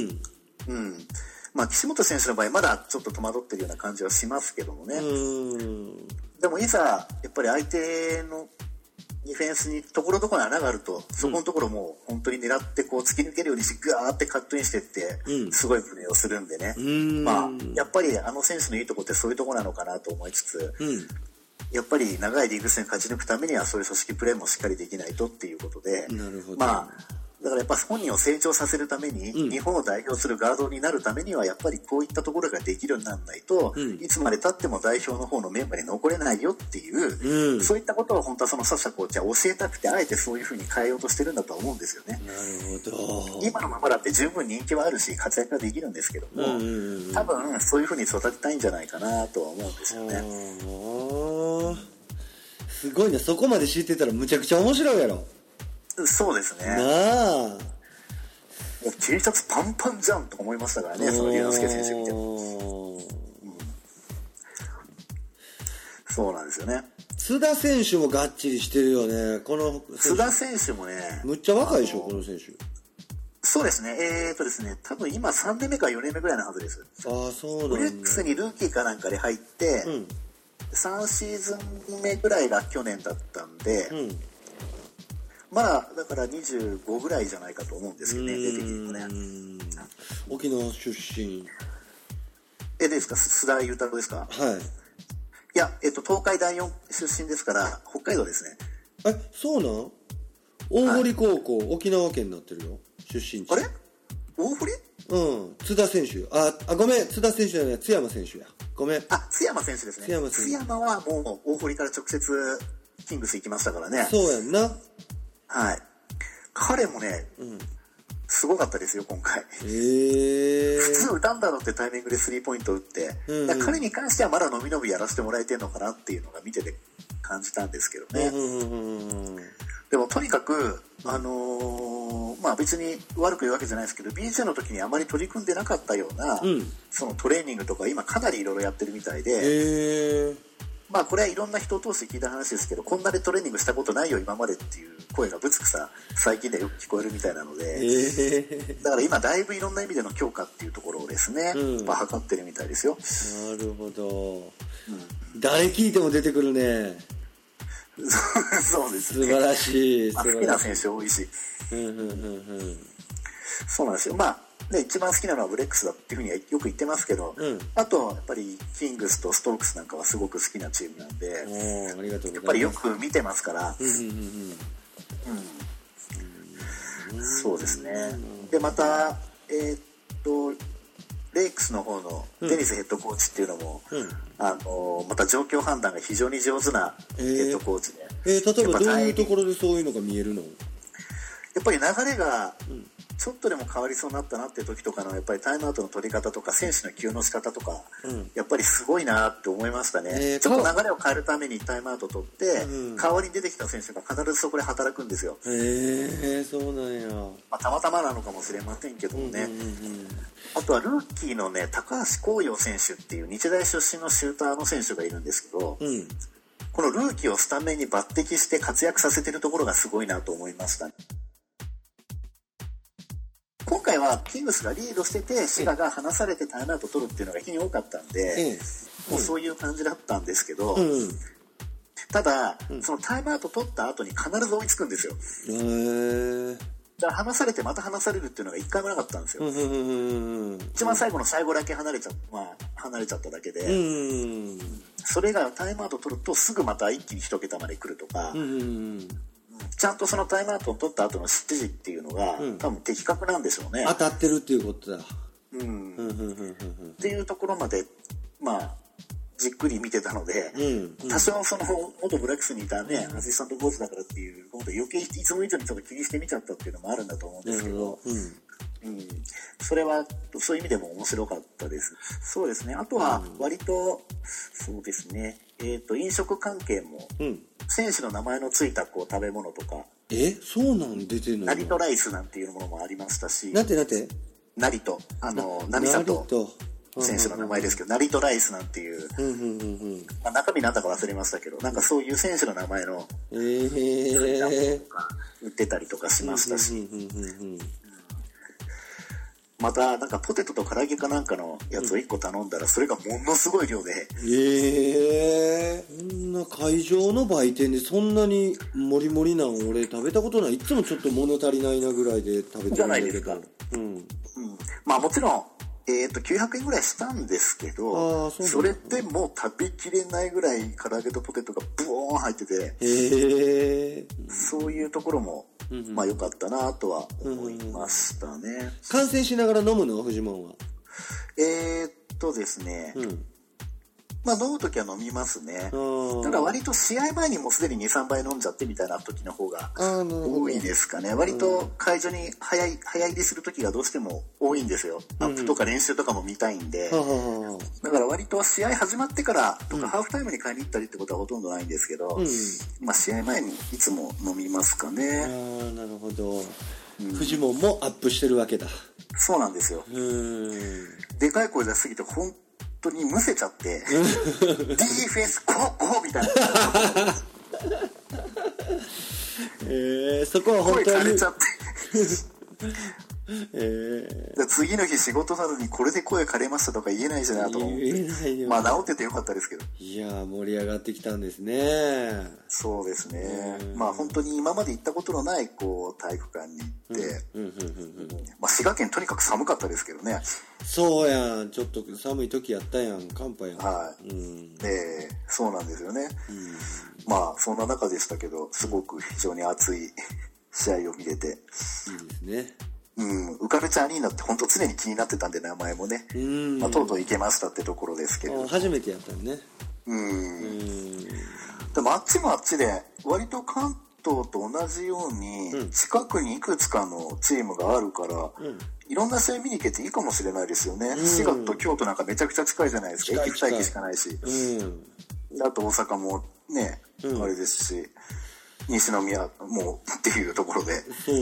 岸本選手の場合まだちょっと戸惑ってるような感じはしますけどもね。でもいざやっぱり相手のディフェンスにところどころ穴があると、そこのところもう本当に狙ってこう突き抜けるようにしてガーってカットインしてってすごいプレーをするんでね、やっぱりあの選手のいいとこってそういうところなのかなと思いつつ、やっぱり長いリーグ戦勝ち抜くためにはそういう組織プレーもしっかりできないとっていうことで、だからやっぱ本人を成長させるために、日本を代表するガードになるためにはやっぱりこういったところができるようにならないと、いつまで経っても代表の方のメンバーに残れないよっていう、そういったことを本当はそのサッシャコーチは教えたくてあえてそういう風に変えようとしてるんだとは思うんですよね。 なるほど。 今のままだって十分人気はあるし活躍ができるんですけども、多分そういう風に育てたいんじゃないかなとは思うんですよね。 すごいね、そこまで知ってたらむちゃくちゃ面白いやろ。 そうですね。もう T シャツパンパンじゃんと思いましたからね、その龍之介選手見ても。そうなんですよね。 津田選手もがっちりしてるよね。この津田選手もね、 むっちゃ若いでしょ、この選手。 そうですね。ですね、多分今3年目か4年目ぐらいのはずです。 そうなんだ。 ブレックスにルーキーかなんかで入って、3シーズン目ぐらいが去年だったんで、だから25ぐらいじゃないかと思うんですよね、出てきてるね。 沖縄出身。 ですか、須田裕太郎ですか？いや、東海第4出身ですから北海道ですね。 そうなん？大堀高校、沖縄県になってるよ、出身地。 あれ？大堀？ 津田選手。ごめん、津田選手じゃない、津山選手や。ごめん。 津山選手ですね。津山はもう大堀から直接キングス行きましたからね。 そうやんな。 はい。 彼もね、すごかったですよ今回。普通打たんだろうってタイミングでスリーポイント打って、だから彼に関してはまだ伸び伸びやらせてもらえてるのかなっていうのが見てて感じたんですけどね。でもとにかくまあ別に悪く言うわけじゃないですけど BJ の時にあまり取り組んでなかったような、そのトレーニングとか今かなりいろいろやってるみたいで、まあこれはいろんな人を通して聞いた話ですけど、こんなでトレーニングしたことないよ今までっていう声がぶつくさ最近でよく聞こえるみたいなので、だから今だいぶいろんな意味での強化っていうところをですね、測ってるみたいですよ。 なるほど、誰聞いても出てくるね。 そうですね。 素晴らしい。 好きな選手多いし。そうなんですよ。まあね、一番好きなのはブレックスだっていうふうにはよく言ってますけど、あとやっぱりキングスとストークスなんかはすごく好きなチームなんで、 ありがとうございます。 やっぱりよく見てますから、そうですね。でまたレイクスの方のデニスヘッドコーチっていうのも、また状況判断が非常に上手なヘッドコーチで、 例えばどういうところでそういうのが見えるの？ やっぱり流れがちょっとでも変わりそうになったなっていう時とかのやっぱりタイムアウトの取り方とか選手の起用の仕方とか、やっぱりすごいなって思いましたね。ちょっと流れを変えるためにタイムアウト取って、代わりに出てきた選手が必ずそこで働くんですよ。 そうなんや。 まあ、たまたまなのかもしれませんけどもね。あとはルーキーのね高橋光陽選手っていう日大出身のシューターの選手がいるんですけど、このルーキーをスタメンに抜擢して活躍させてるところがすごいなと思いました。今回はキングスがリードしててシガが離されてタイムアウト取るっていうのが非常に多かったんで、もうそういう感じだったんですけど、ただ、そのタイムアウト取った後に必ず追いつくんですよ。だから離されてまた離されるっていうのが一回もなかったんですよ。一番最後の最後だけ離れちゃっただけで、それがタイムアウト取るとすぐまた一気に一桁まで来るとか、ちゃんとそのタイムアウトを取った後の指示っていうのが、多分的確なんでしょうね。 当たってるっていうことだ。 っていうところまでまあじっくり見てたので、多少その元ブラックスにいたねアシスタントコーチだからっていうこと余計いつも以上にちょっと気にしてみちゃったっていうのもあるんだと思うんですけど、それはそういう意味でも面白かったです。そうですね。あとは割とそうですね。飲食関係も、選手の名前のついたこう食べ物とか、 そうなん出てるの？ ナリトライスなんていうものもありましたし、 なんてナリトナミサト選手の名前ですけど、ナリトライスなんていう、中身なんだか忘れましたけど、なんかそういう選手の名前のとか売ってたりとかしましたし、またなんかポテトと唐揚げかなんかのやつを1個頼んだらそれがものすごい量で、 こんな会場の売店でそんなにもりもりなん俺食べたことない。いつもちょっと物足りないなぐらいで食べてるんだけど。 じゃないですか。まあもちろん900円ぐらいしたんですけど、それでもう食べきれないぐらい唐揚げとポテトがブーン入ってて、そういうところもまあ良かったなとは思いましたね。 観戦しながら飲むの？フジモンは。 ですね、まあ飲むときは飲みますね。ただ割と試合前にもうすでに 2,3 杯飲んじゃってみたいな時の方が多いですかね。割と会場に早入りする時がどうしても多いんですよ。アップとか練習とかも見たいんで、だから割と試合始まってからとか、ハーフタイムに買いに行ったりってことはほとんどないんですけど、まあ試合前にいつも飲みますかね。 なるほど。フジモンもアップしてるわけだ。 そうなんですよ。でかい声出しすぎて本当にむせちゃってディフェンスこうみたいなそこは本当に声枯れちゃって次の日仕事なのにこれで声枯れましたとか言えないじゃなと思ってまあ治っててよかったですけど、 いや盛り上がってきたんですね。 そうですね。まあ本当に今まで行ったことのないこう体育館に行って、まあ滋賀県とにかく寒かったですけどね。 そうやん、ちょっと寒い時やったやん、寒波やん。 そうなんですよね。まあそんな中でしたけどすごく非常に熱い試合を見れていいですね。 ウカルチャーアリーナって本当常に気になってたんで名前もね、まあ、とうとう行けましたってところですけど、 初めてやったのね。 でもあっちもあっちで割と観トと同じように近くにいくつかのチームがあるから、いろんな試合見に行けていいかもしれないですよね。滋賀と京都なんかめちゃくちゃ近いじゃないですか。駅2駅しかないし、あと大阪もね、あれですし、西宮もっていうところで、 そう、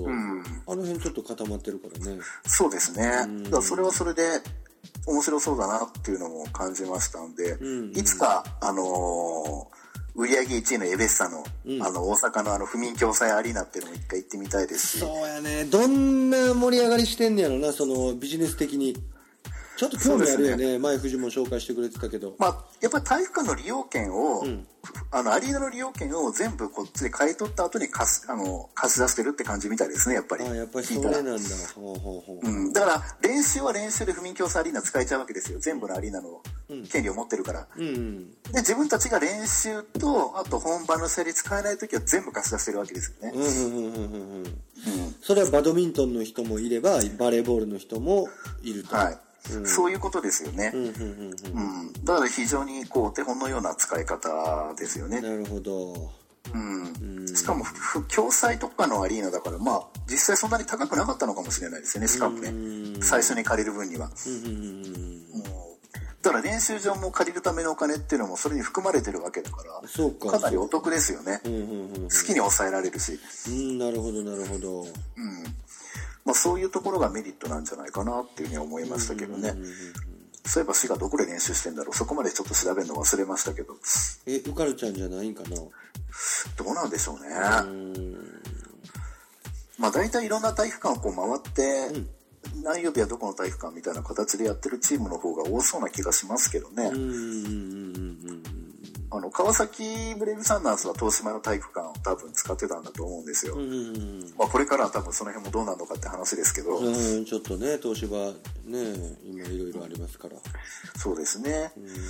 あの辺ちょっと固まってるからね。 そうですね。だからそれはそれで面白そうだなっていうのも感じましたんで、いつか売上1位のエベッサの、大阪の不眠共済アリーナっていうのも一回行ってみたいですし。 そうやね。どんな盛り上がりしてんねやろな、そのビジネス的に。ちょっと興味あるよね。前藤も紹介してくれてたけど。 まあ、やっぱり体育館の利用券を、アリーナの利用券を全部こっちで買い取った後に貸し出してるって感じみたいですね、やっぱり。 やっぱりそうなんだ。 だから練習は練習で不眠共済アリーナ使えちゃうわけですよ。全部のアリーナの権利を持ってるから。で、自分たちが練習と、あと本番の試合で使えないときは全部貸し出してるわけですよね。 それはバドミントンの人もいれば、バレーボールの人もいると。はい。 そういうことですよね。だから非常にお手本のような使い方ですよね。 なるほど。 しかも共済とかのアリーナだから、まあ実際そんなに高くなかったのかもしれないですよね。しかもね、最初に借りる分には。だから練習場も借りるためのお金っていうのもそれに含まれてるわけだから、かなりお得ですよね。好きに抑えられるし。 なるほどなるほど。 まあ、そういうところがメリットなんじゃないかなっていうふうに思いましたけどね。そういえば滋賀どこで練習してんだろう。そこまでちょっと調べるの忘れましたけど。 ウカルちゃんじゃないんかな。 どうなんでしょうね。まあ大体いろんな体育館を回って、何曜日はどこの体育館みたいな形でやってるチームの方が多そうな気がしますけどね。川崎ブレイブサンダースは東島の体育館を多分使ってたんだと思うんですよ。まあこれからは多分その辺もどうなるのかって話ですけど。 ちょっとね、東芝ね、今いろいろありますから。 そうですね。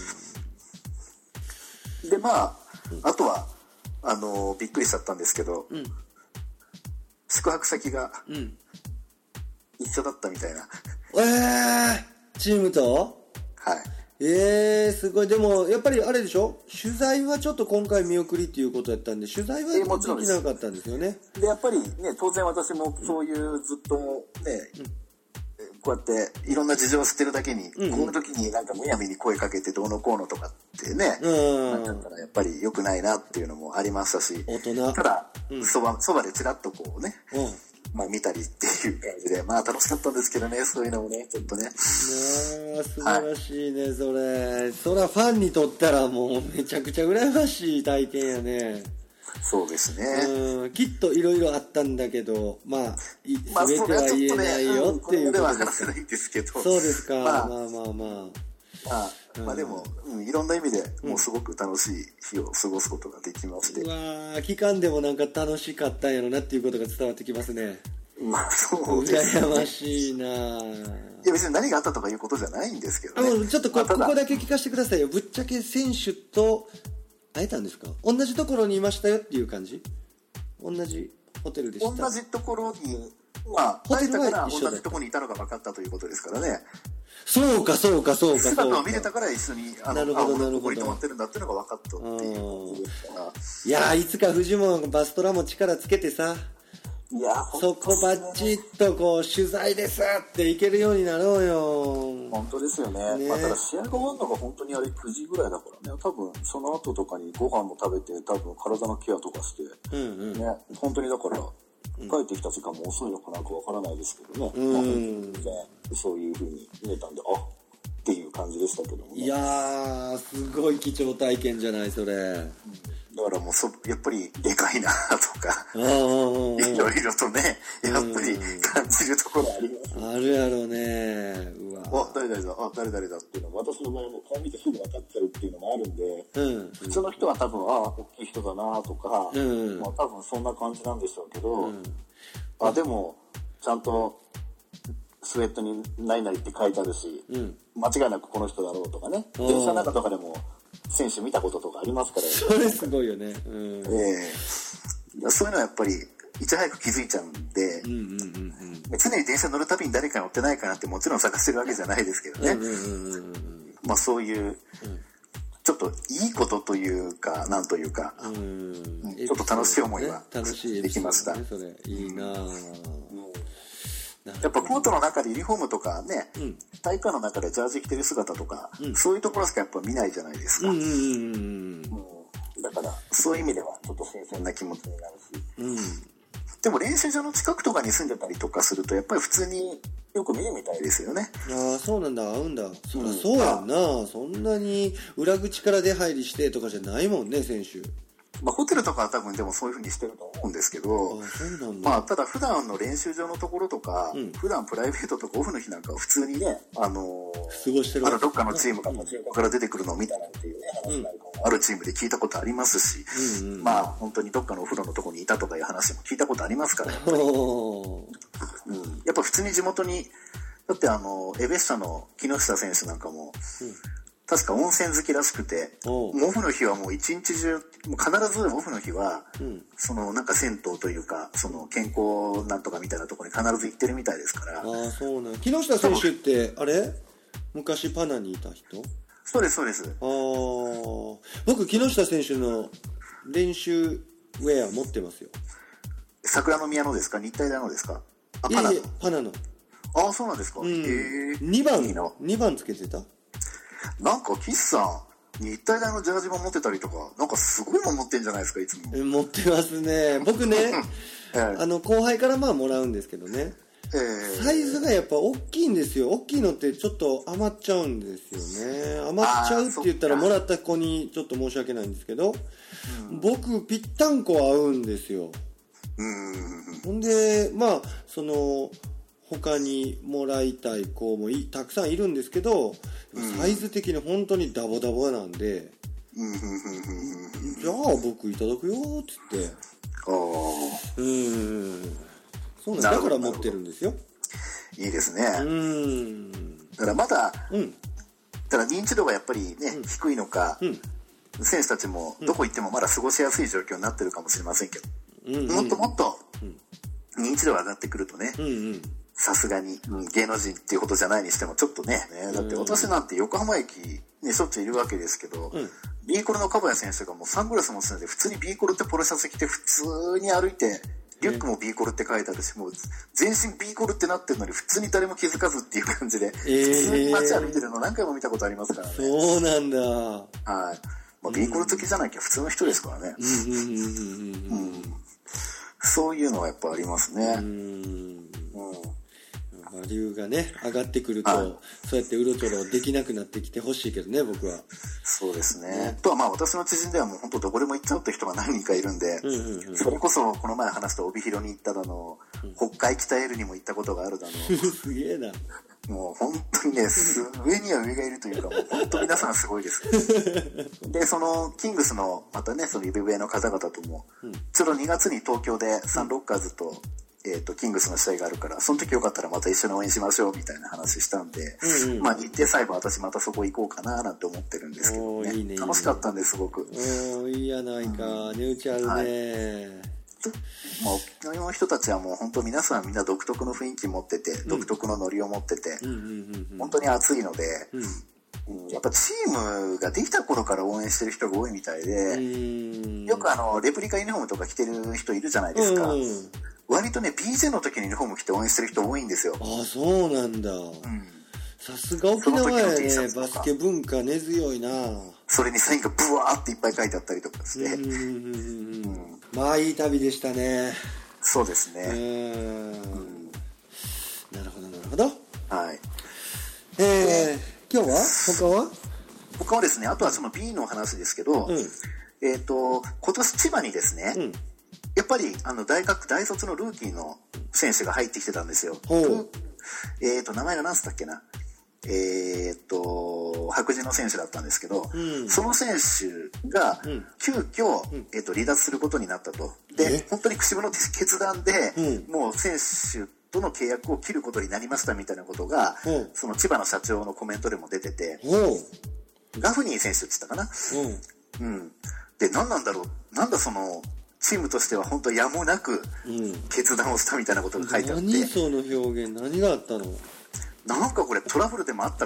でまあ、あとはびっくりしちゃったんですけど、宿泊先が一緒だったみたいな。 チームと？ はい。 すごい。でもやっぱりあれでしょ、取材はちょっと今回見送りっていうことやったんで、取材はできなかったんですよね。 でやっぱりね、当然私もそういうずっとね、こうやっていろんな事情を知ってるだけに、この時になんかむやみに声かけてどうのこうのとかってね、なっちゃったらやっぱり良くないなっていうのもありましたし、 大人ただそばでちらっとこうね、まあ見たりっていう感じで、まあ楽しかったんですけどね、そういうのもね、ちょっとね。 素晴らしいね、それ。そらファンにとったらもうめちゃくちゃ羨ましい体験やね。 そうですね。 きっといろいろあったんだけど、まあ、全ては言えないよっていうことですか。 これでは話せないんですけど。 そうですか、まあでも、いろんな意味でもうすごく楽しい日を過ごすことができまして。 期間でもなんか楽しかったんやろなっていうことが伝わってきますね。 まあそうですね。 羨ましいな。いや別に何があったとかいうことじゃないんですけどね。 ちょっとここだけ聞かせてくださいよ。ぶっちゃけ選手と会えたんですか？同じところにいましたよっていう感じ？同じホテルでした？ 同じところに、まあ会えたから同じところにいたのが分かったということですからね。 そうか。 姿を見れたから一緒になるほどここに泊まってるんだっていうのが分かったっていうことですから。 いやいつか藤本バストラも力つけてさ、 いやそこバッチッとこう取材ですっていけるようになろうよ。 本当ですよね。まあ、ただ試合が終わるのが本当にあれ9時ぐらいだからね、多分その後とかにご飯も食べて多分体のケアとかして、ね、本当にだから帰ってきた時間も遅いのかなんかわからないですけどね、まあ、そういう風に見えたんでっていう感じでしたけどもね。 いやーすごい貴重体験じゃないそれ。 だからもうやっぱりでかいなとかいろいろとねやっぱり感じるところあります、 あるやろね。 誰々だっていうのも私の場合も顔見てすぐ分かっちゃうっていうのもあるんで、普通の人は多分大きい人だなとか、まあ多分そんな感じなんでしょうけど、でもちゃんとスウェットに何々って書いてあるし、間違いなくこの人だろうとかね、電車の中とかでも選手見たこととかありますから、 それすごいよね。 そういうのはやっぱりいち早く気づいちゃうんで、常に電車乗るたびに誰か乗ってないかなってもちろん探してるわけじゃないですけどね。まあそういうちょっといいことというかなんというか、ちょっと楽しい思いができました。 それいいな、 やっぱコートの中でユニフォームとかね、体育館の中でジャージ着てる姿とか、そういうところしかやっぱ見ないじゃないですか。だからそういう意味ではちょっと新鮮な気持ちになるし、でも練習場の近くとかに住んでたりとかするとやっぱり普通によく見るみたいですよね。 ああ、そうなんだ、合うんだ。そりゃそうやんな。そんなに裏口から出入りしてとかじゃないもんね、選手。 まあ、ホテルとかは多分でもそういう風にしてると思うんですけど、まあ、ただ普段の練習場のところとか、普段プライベートとかオフの日なんかは普通にね、 過ごしてるどっかのチームが中古から出てくるのを見たなんていうね、話なんかもあるチームで聞いたことありますし、まあ、本当にどっかのお風呂のところにいたとかいう話も聞いたことありますから、やっぱ普通に地元に、だってエベッサの木下選手なんかも、確か温泉好きらしくて、オフの日はもう一日中、もう必ずオフの日は、そのなんか銭湯というか、その健康なんとかみたいなところに必ず行ってるみたいですから。 ああ、そうなん。木下選手って、あれ？昔パナにいた人？ そうです、そうです。 僕、木下選手の練習ウェア持ってますよ。 桜の宮のですか？日体大のですか？ パナの。パナの。 ああ、そうなんですか。 2番つけてた？ なんか岸さん日体大のジャージも持ってたりとか、なんかすごいもん持ってんじゃないですか、いつも。 持ってますね。僕ね、後輩からまあもらうんですけどね、サイズがやっぱ大きいんですよ。大きいのってちょっと余っちゃうんですよね。余っちゃうって言ったらもらった子にちょっと申し訳ないんですけど、僕ぴったんこ合うんですよ。ほんでまあその他にもらいたい子もたくさんいるんですけど、サイズ的に本当にダボダボなんで、じゃあ僕いただくよっつって、そうなんだから持ってるんですよ。 いいですね。だからまだ、ただ認知度がやっぱりね、低いのか、選手たちもどこ行ってもまだ過ごしやすい状況になってるかもしれませんけど、もっともっと認知度が上がってくるとね、さすがに、芸能人っていうことじゃないにしてもちょっとね、だって私なんて横浜駅にしょっちゅういるわけですけど、ビーコルの樺谷選手がもうサングラスもしてて、普通にビーコルってポロシャツ着て普通に歩いて、リュックもビーコルって書いてあるし、もう全身ビーコルってなってるのに普通に誰も気づかずっていう感じで、普通に街歩いてるの何回も見たことありますからね。 そうなんだ。 はい。まあ、ビーコル好きじゃなきゃ普通の人ですからね。そういうのはやっぱありますね。 バリューがね上がってくると、そうやってうろちょろできなくなってきてほしいけどね、僕は。 そうですね。とはまあ私の知人ではもう本当どこでも行っちゃうって人が何人かいるんで、それこそこの前話した帯広に行っただの、北海北エルにも行ったことがあるだの。 すげえな。 もう本当にね、上には上がいるというか、もう本当皆さんすごいです。で、そのキングスのまたね、その指上の方々とも、ちょうど2月に東京でサンロッカーズとキングスの試合があるから、その時よかったらまた一緒に応援しましょうみたいな話したんで、まあ日程さえば私またそこ行こうかななんて思ってるんですけどね。いいね、楽しかったんですごく。 いいやないか、値打ちあるね。 まあ、沖縄の人たちはもう本当皆さんみんな独特の雰囲気持ってて、独特のノリを持ってて、本当に熱いので、やっぱチームができた頃から応援してる人が多いみたいで、よくレプリカユニフォームとか着てる人いるじゃないですか。割とね BJ の時にユニフォーム着て応援してる人多いんですよ。 ああ、そうなんだ。さすが沖縄やね。バスケ文化根強いな。 それにサインがブワーっていっぱい書いてあったりとかして、 まあいい旅でしたね。 そうですね。 なるほどなるほど。 はい。 今日は他はですね、あとはその B の話ですけど、今年千葉にですね、やっぱり大卒のルーキーの選手が入ってきてたんですよ。名前が何つったっけな。白人の選手だったんですけど、その選手が急遽、離脱することになったと。で、本当に口の決断で、もう選手との契約を切ることになりましたみたいなことが、その千葉の社長のコメントでも出てて、ガフニー選手って言ったかな。で、何なんだろう、なんだそのチームとしては本当やむなく決断をしたみたいなことが書いてあって、 何その表現、何があったの？ なんかこれトラブルでもあったか、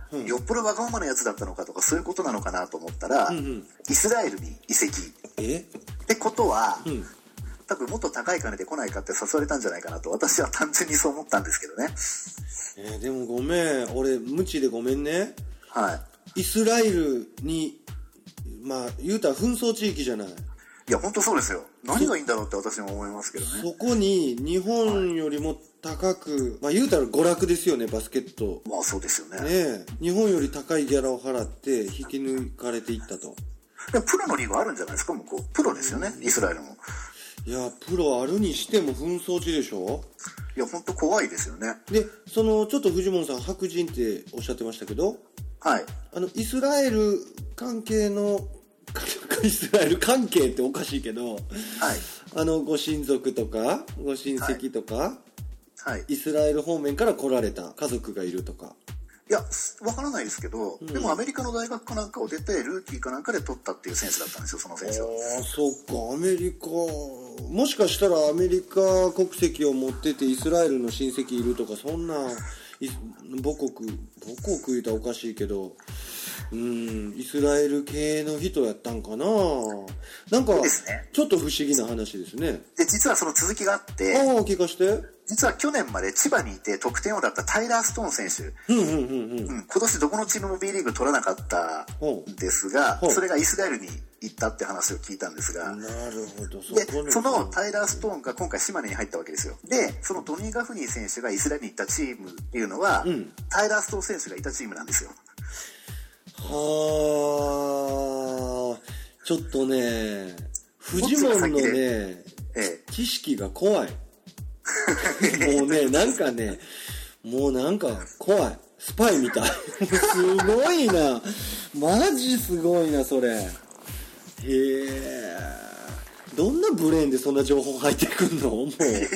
よっぽどわがままなやつだったのかとかそういうことなのかなと思ったら、イスラエルに移籍ってことは、多分もっと高い金で来ないかって誘われたんじゃないかなと私は単純にそう思ったんですけどね。 でもごめん、俺無知でごめんね。 はい。 イスラエルに言うたら紛争地域じゃない。 いや本当そうですよ。何がいいんだろうって私も思いますけどね。 そこに日本よりも高く、言うたら娯楽ですよね、バスケット。 そうですよね。 日本より高いギャラを払って引き抜かれていったと。 でもプロのリーグあるんじゃないですか、向こう。プロですよね、イスラエルも。 いやプロあるにしても紛争地でしょ。 いや本当怖いですよね。 でちょっと藤本さん白人っておっしゃってましたけど、 はい。 イスラエル関係のイスラエル関係っておかしいけど、ご親族とかご親戚とか、イスラエル方面から来られた家族がいるとか。 いやわからないですけど、でもアメリカの大学かなんかを出てルーキーかなんかで取ったっていう選手だったんですよ、その選手は。 そっか、アメリカ、もしかしたらアメリカ国籍を持っててイスラエルの親戚いるとか、そんな母国言うたらおかしいけど、イスラエル系の人やったんかな。なんかちょっと不思議な話ですね。 で実はその続きがあって、 聞かして。 実は去年まで千葉にいて得点王だったタイラー・ストーン選手、今年どこのチームも B リーグ取らなかったんですが、それがイスラエルに行ったって話を聞いたんですが、 なるほど。 でそのタイラー・ストーンが今回島根に入ったわけですよ。でそのトニー・ガフニー選手がイスラエルに行ったチームっていうのは、タイラー・ストーン選手がいたチームなんですよ。 ちょっとね、フジモンのね、知識が怖い。もうね、なんか怖い。スパイみたい。すごいな。マジすごいな、それ。どんなブレーンでそんな情報入ってくんの？もう。い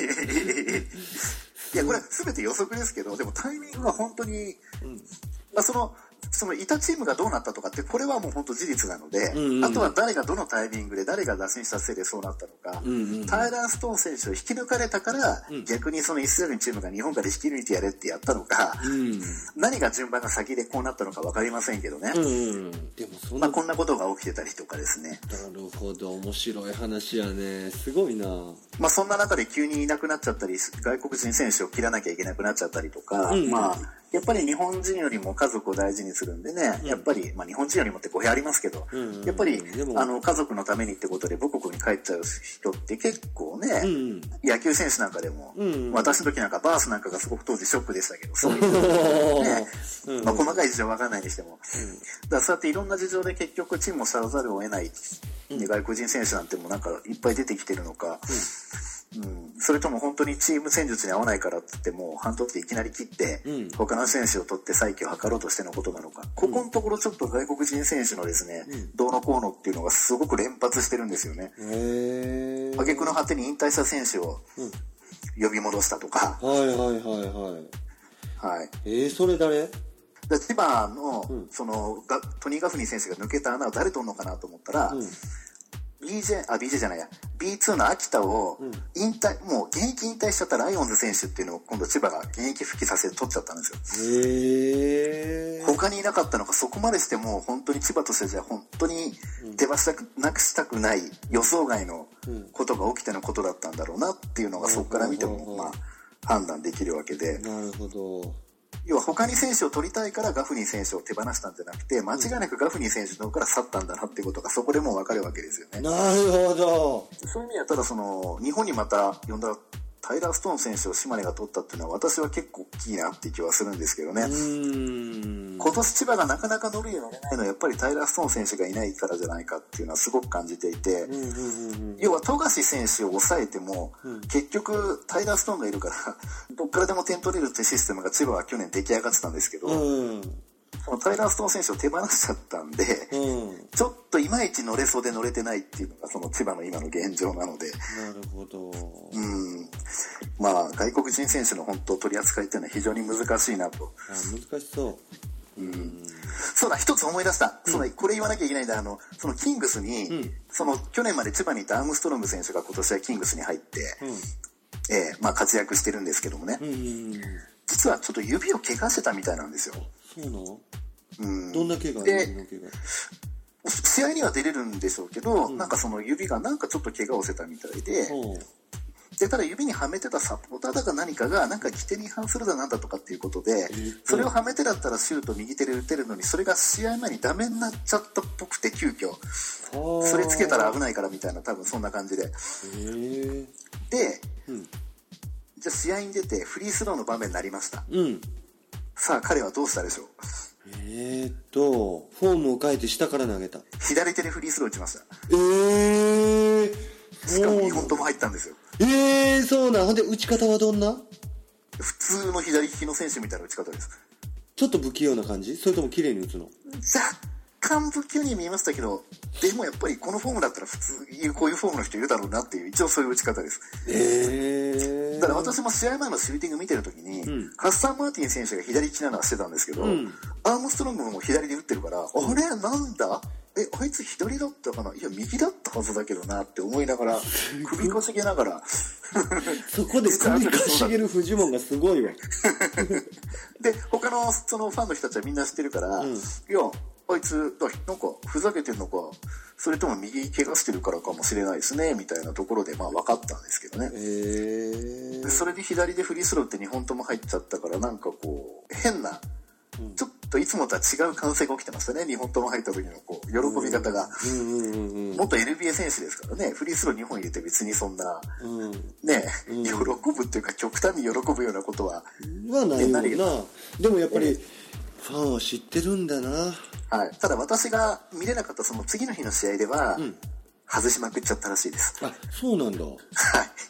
や、これ全て予測ですけど、でもタイミングは本当に、そのいたチームがどうなったとかってこれはもう本当事実なので、あとは誰がどのタイミングで誰が打診したせいでそうなったのか、タイラー・ストーン選手を引き抜かれたから、逆にそのイスラエルのチームが日本から引き抜いてやれってやったのか、何が順番が先でこうなったのか分かりませんけどね。 でもこんなことが起きてたりとかですね。 なるほど、面白い話やね。すごいな。 そんな中で急にいなくなっちゃったり、外国人選手を切らなきゃいけなくなっちゃったりとか、やっぱり日本人よりも家族を大事にするんでね、やっぱり、日本人よりもって語弊ありますけど、やっぱり家族のためにってことで母国に帰っちゃう人って結構ね、野球選手なんかでも、私の時なんかバースなんかがすごく当時ショックでしたけど、そういうね、細かい事情わかんないにしても、だからそうやっていろんな事情で結局チームを去らざるを得ない、外国人選手なんてもなんかいっぱい出てきてるのか、それとも本当にチーム戦術に合わないからって言っても半年でいきなり切って、他の選手を取って再起を図ろうとしてのことなのか、ここのところちょっと外国人選手のですね、どうのこうのっていうのがすごく連発してるんですよね。挙句の果てに引退した選手を呼び戻したとか。 それ誰？ 千葉の、トニー・ガフニー選手が抜けた穴を誰取るのかなと思ったら、BJ じゃないや B2 の秋田をもう現役引退しちゃったライオンズ選手っていうのを今度千葉が現役復帰させて取っちゃったんですよ。他にいなかったのか、そこまでしても本当に千葉としてじゃ本当に手放なくしたくない予想外のことが起きてのことだったんだろうなっていうのがそこから見ても判断できるわけで。 なるほど。 要は他に選手を取りたいからガフニー選手を手放したんじゃなくて、間違いなくガフニー選手の方から去ったんだなっていうことがそこでもう分かるわけですよね。 なるほど。 そういう意味だったら日本にまた呼んだタイラー・ストーン選手を島根が取ったっていうのは私は結構大きいなっていう気はするんですけどね。今年千葉がなかなか乗るようになれないのはやっぱりタイラー・ストーン選手がいないからじゃないかっていうのはすごく感じていて、要は富樫選手を抑えても、結局タイラー・ストーンがいるからどっからでも点取れるってシステムが千葉は去年出来上がってたんですけど、そのタイラー・ストーン選手を手放しちゃったんで、ちょっといまいち乗れそうで乗れてないっていうのがその千葉の今の現状なので。 なるほど。 外国人選手の本当取り扱いっていうのは非常に難しいなと。 難しそう。 そうだ、一つ思い出した。これ言わなきゃいけないんだ。そのキングスに、去年まで千葉にいたアームストロム選手が今年はキングスに入って、活躍してるんですけどもね。実はちょっと指を怪我してたみたいなんですよ。 そうなの？ どんな怪我？ 試合には出れるんでしょうけど、なんかその指がなんかちょっと怪我をしてたみたいで、ただ指にはめてたサポーターだか何かがなんか規定に違反するだなんだとかっていうことで、それをはめてだったらシュート右手で打てるのに、それが試合前にダメになっちゃったっぽくて急遽それつけたら危ないからみたいな、多分そんな感じで、で、じゃあ試合に出てフリースローの場面になりました、さあ彼はどうしたでしょう？ フォームを変えて下から投げた。 左手でフリースロー打ちました。しかも2本とも入ったんですよ。 そうなん。で打ち方はどんな？ 普通の左利きの選手みたいな打ち方です。 ちょっと不器用な感じ？それとも綺麗に打つの？ 若干不器用に見えましたけど、でもやっぱりこのフォームだったら普通こういうフォームの人いるだろうなっていう、一応そういう打ち方です。だから私も試合前のシューティング見てるときに、ハッサン・マーティン選手が左利きなのはしてたんですけど、アームストロングも左で打ってるから、あれなんだ？あいつ左だったかな？いや右だったはずだけどなって思いながら、首かしげながらそこで首かしげるフジモンがすごいわで他のそのファンの人たちはみんな知ってるから、いやあいつなんかふざけてんのか、それとも右怪我してるからかもしれないですねみたいなところでまあ分かったんですけどね。でそれで左でフリースローって2本とも入っちゃったから、なんかこう変な、ちょっといつもとは違う歓声が起きてましたね。2本とも入った時のこう喜び方が、元 NBA 選手ですからね、フリースロー2本入れて別にそんな、ね、喜ぶっていうか極端に喜ぶようなことはないもんな。でもやっぱりファンは知ってるんだな。 はい、ただ私が見れなかったその次の日の試合では、外しまくっちゃったらしいです。 あ、そうなんだ。はい。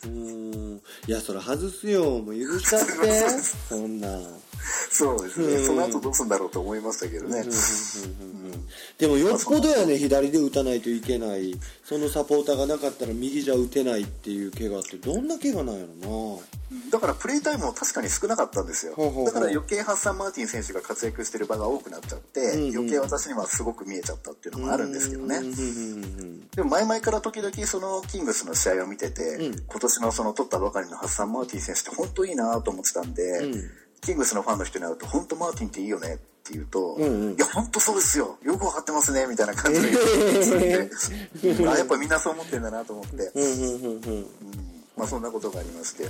いや、それ外すよ。もう許しちゃって。そんな。 そうですね。その後どうするんだろうと思いましたけどね。 でもよっぽどやね、左で打たないといけない。そのサポーターがなかったら右じゃ打てないっていう怪我ってどんな怪我なんやろな。 だからプレータイムも確かに少なかったんですよ。だから余計ハッサン・マーティン選手が活躍してる場が多くなっちゃって、余計私にはすごく見えちゃったっていうのもあるんですけどね。でも前々から時々そのキングスの試合を見てて、今年のその取ったばかりのハッサン・マーティン選手って本当いいなと思ってたんで、キングスのファンの人に会うと本当マーティンっていいよねって言うと、いや本当そうですよ、よくわかってますねみたいな感じで言ってやっぱみんなそう思ってんだなと思って、まあそんなことがありまして、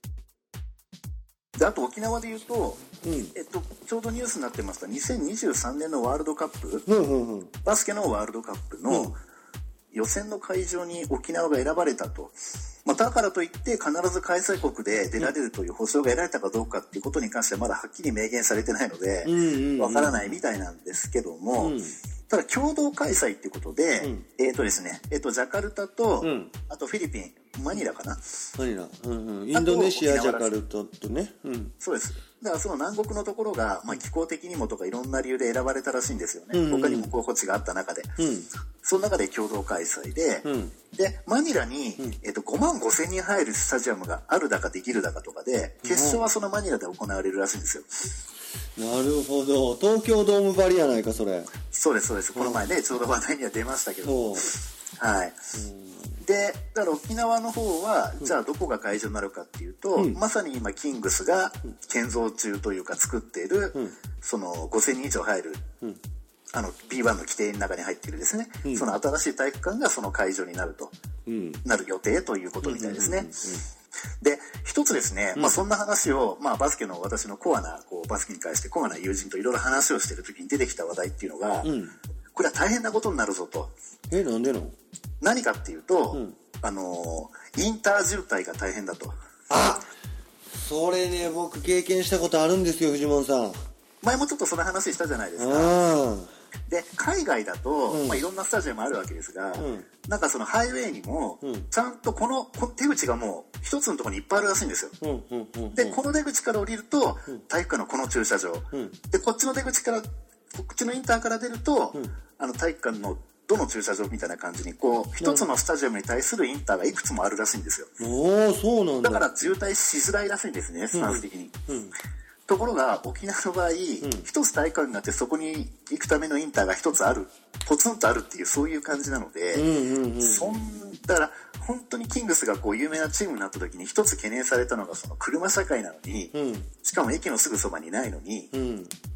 であと沖縄で言うと、ちょうどニュースになってました2023年のワールドカップ、バスケのワールドカップの予選の会場に沖縄が選ばれたと。だからといって必ず開催国で出られるという保証が得られたかどうかっていうことに関してはまだはっきり明言されてないのでわからないみたいなんですけども、ただ共同開催っていうことで、ですね、ジャカルタと、あとフィリピン、マニラかな、 マニラ、インドネシア、ジャカルタとね、 そうです。だからその南国のところが、気候的にもとかいろんな理由で選ばれたらしいんですよね。他にも候補地があった中で、その中で共同開催で、でマニラに、5万5千人入るスタジアムがあるだかできるだかとかで、決勝はそのマニラで行われるらしいんですよ。 なるほど、東京ドームばりやないかそれ。 そうですそうです。この前ね、ちょうど話題には出ましたけど、はい。でだから沖縄の方はじゃあどこが会場になるかっていうと、まさに今キングスが建造中というか作っている、その5000人以上入る、B1 の規定の中に入っているですね、その新しい体育館がその会場になると、なる予定ということみたいですね。で一つですね、そんな話を、バスケの私のコアなバスケに関してコアな友人といろいろ話をしている時に出てきた話題っていうのが、これは大変なことになるぞと。 なんでの？ 何かっていうと、インター渋滞が大変だと。 あ、それね、僕経験したことあるんですよ、藤本さん。 前もちょっとその話したじゃないですか。で海外だと、いろんなスタジアムあるわけですが、なんかそのハイウェイにも、ちゃんとこの出口がもう一つのところにいっぱいあるらしいんですよ。でこの出口から降りると、体育館のこの駐車場、でこっちの出口からこっちのインターから出ると、体育館のどの駐車場みたいな感じに一つのスタジアムに対するインターがいくつもあるらしいんですよ。 そうなんだ。 だから渋滞しづらいらしいんですね、スタンス的に。ところが沖縄の場合、一つ体育館になってそこに行くためのインターが一つある、ポツンとあるっていうそういう感じなので、だから本当にキングスが有名なチームになった時に一つ懸念されたのがその車社会なのに、しかも駅のすぐそばにないのに、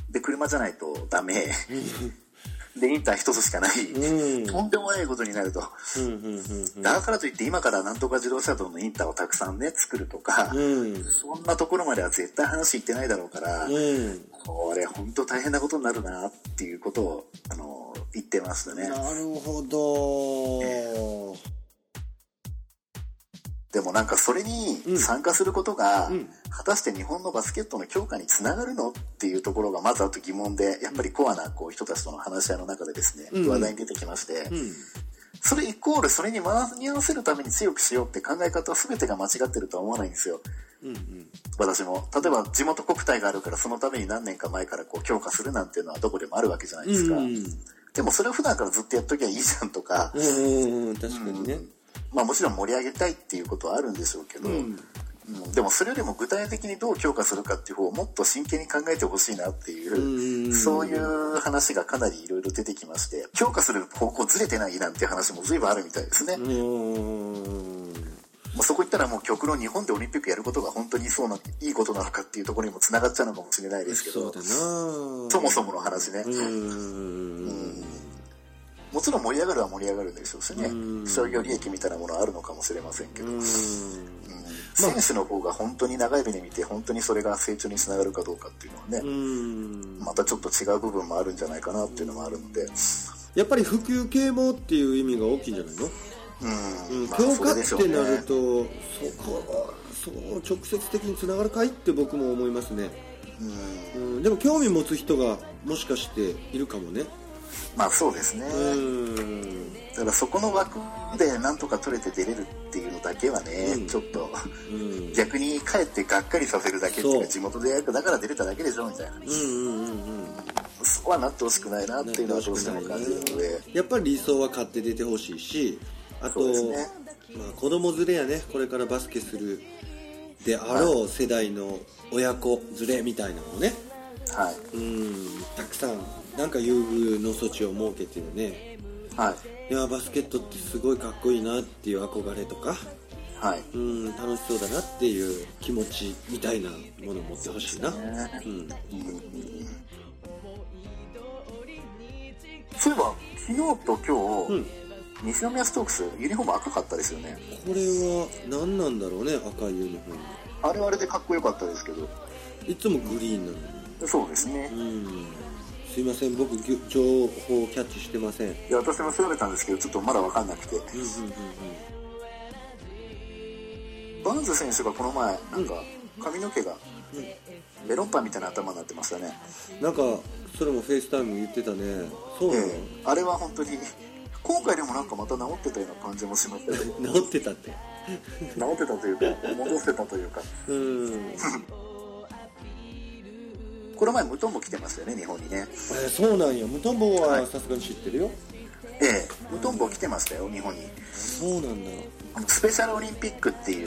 で車じゃないとダメでインター一つしかない、とんでもないことになると、だからといって今からなんとか自動車道のインターをたくさんね作るとか、そんなところまでは絶対話いってないだろうから、これ本当大変なことになるなっていうことを言ってましたね。 なるほど、 でもなんかそれに参加することが果たして日本のバスケットの強化につながるのっていうところがまずあと疑問で、やっぱりコアな人たちとの話し合いの中でですね、話題に出てきまして、それイコールそれに間に合わせるために強くしようって考え方は全てが間違ってるとは思わないんですよ。私も例えば地元国体があるからそのために何年か前から強化するなんていうのはどこでもあるわけじゃないですか。でもそれを普段からずっとやっときゃいいじゃんとか、 確かにね、 まあもちろん盛り上げたいっていうことはあるんでしょうけど、でもそれよりも具体的にどう強化するかっていう方をもっと真剣に考えてほしいなっていう、そういう話がかなりいろいろ出てきまして、強化する方向ずれてないなんていう話も随分あるみたいですね。そこ行ったらもう極論日本でオリンピックやることが本当にいいことなのかっていうところにもつながっちゃうのかもしれないですけど、そもそもの話ね。もちろん盛り上がるは盛り上がるでしょうしね、商業利益みたいなものはあるのかもしれませんけど、選手の方が本当に長い目で見て本当にそれが成長につながるかどうかっていうのはね、またちょっと違う部分もあるんじゃないかなっていうのもあるので、 やっぱり普及啓蒙っていう意味が大きいんじゃないの？強化ってなると、そう直接的につながるかいって僕も思いますね。でも興味持つ人がもしかしているかもね。 まあそうですね。だからそこの枠でなんとか取れて出れるっていうのだけはね、ちょっと逆にかえってがっかりさせるだけっていうか、地元でやるだから出れただけでしょみたいな、そうはなってほしくないなっていうのはどうしても感じるので、 やっぱり理想は買って出てほしいし、あと、子供連れやね、これからバスケするであろう世代の親子連れみたいなのをね、たくさんなんか優遇の措置を設けてね、いやバスケットってすごいかっこいいなっていう憧れとか、楽しそうだなっていう気持ちみたいなものを持ってほしいな。 そういえば昨日と今日、西宮ストークスユニフォーム赤かったですよね。 これは何なんだろうね、赤いユニフォーム。 あれはあれでかっこよかったですけど、 いつもグリーンなのに。 そうですね。 すいません、僕情報をキャッチしてません。 いや私も調べたんですけどちょっとまだ分かんなくて、バーンズ選手がこの前なんか髪の毛がメロンパンみたいな頭になってましたね。 なんかそれもフェイスタイム言ってたね。そうなの？ あれは本当に今回でもなんかまた治ってたような感じもしましたけど治ってたって治ってたというか戻してたというかこの前ムトンボ来てましたよね、日本にね。 そうなんや。ムトンボはさすがに知ってるよ。 ムトンボ来てましたよ、日本に。 そうなんだ。 スペシャルオリンピックっていう、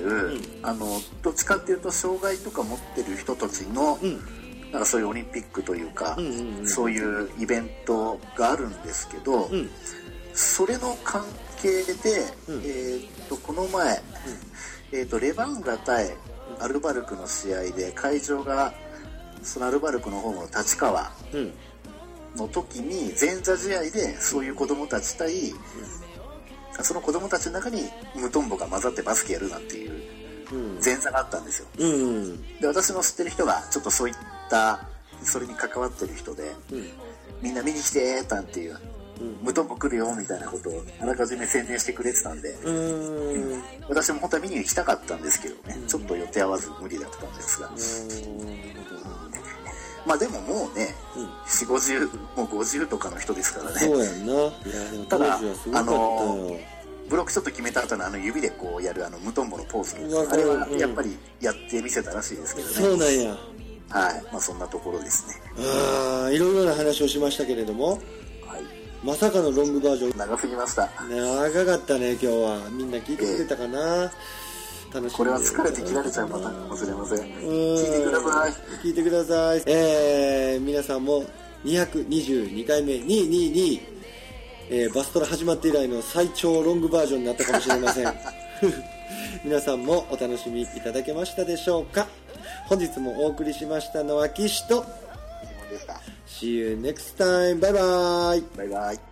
どっちかっていうと障害とか持ってる人たちの、なんかそういうオリンピックというか、そういうイベントがあるんですけど、それの関係で、この前、レバンガ対アルバルクの試合で会場がそのアルバルクのホームの立川の時に前座試合でそういう子供たち対、その子供たちの中にムトンボが混ざってバスケやるなんていう前座があったんですよ。で私の知ってる人がちょっとそういったそれに関わってる人で、みんな見に来てーなんていう、ムトンボ来るよみたいなことをあらかじめ宣伝してくれてたんで、私も本当は見に行きたかったんですけどね、ちょっと予定合わず無理だったんですが、まあでももうね、4、50もう50とかの人ですからね。 そうやんな。いやでも当時はすごかったよ。 ブロックショット決めた後の指でこうやるムトンボのポーズ、あれはやっぱりやってみせたらしいですけどね。 そうなんや。 まあそんなところですね。 いろいろな話をしましたけれども、まさかのロングバージョン。 長すぎました。 長かったね今日は。みんな聞いてくれたかな。楽しみ。 これは疲れて切られちゃうパターンかもしれません。聞いてください。 聞いてください。皆さんも222回目222、バストラ始まって以来の最長ロングバージョンになったかもしれません。皆さんもお楽しみいただけましたでしょうか。本日もお送りしましたのは岸とでした。 See you next time. バイバイ。 バイバイ。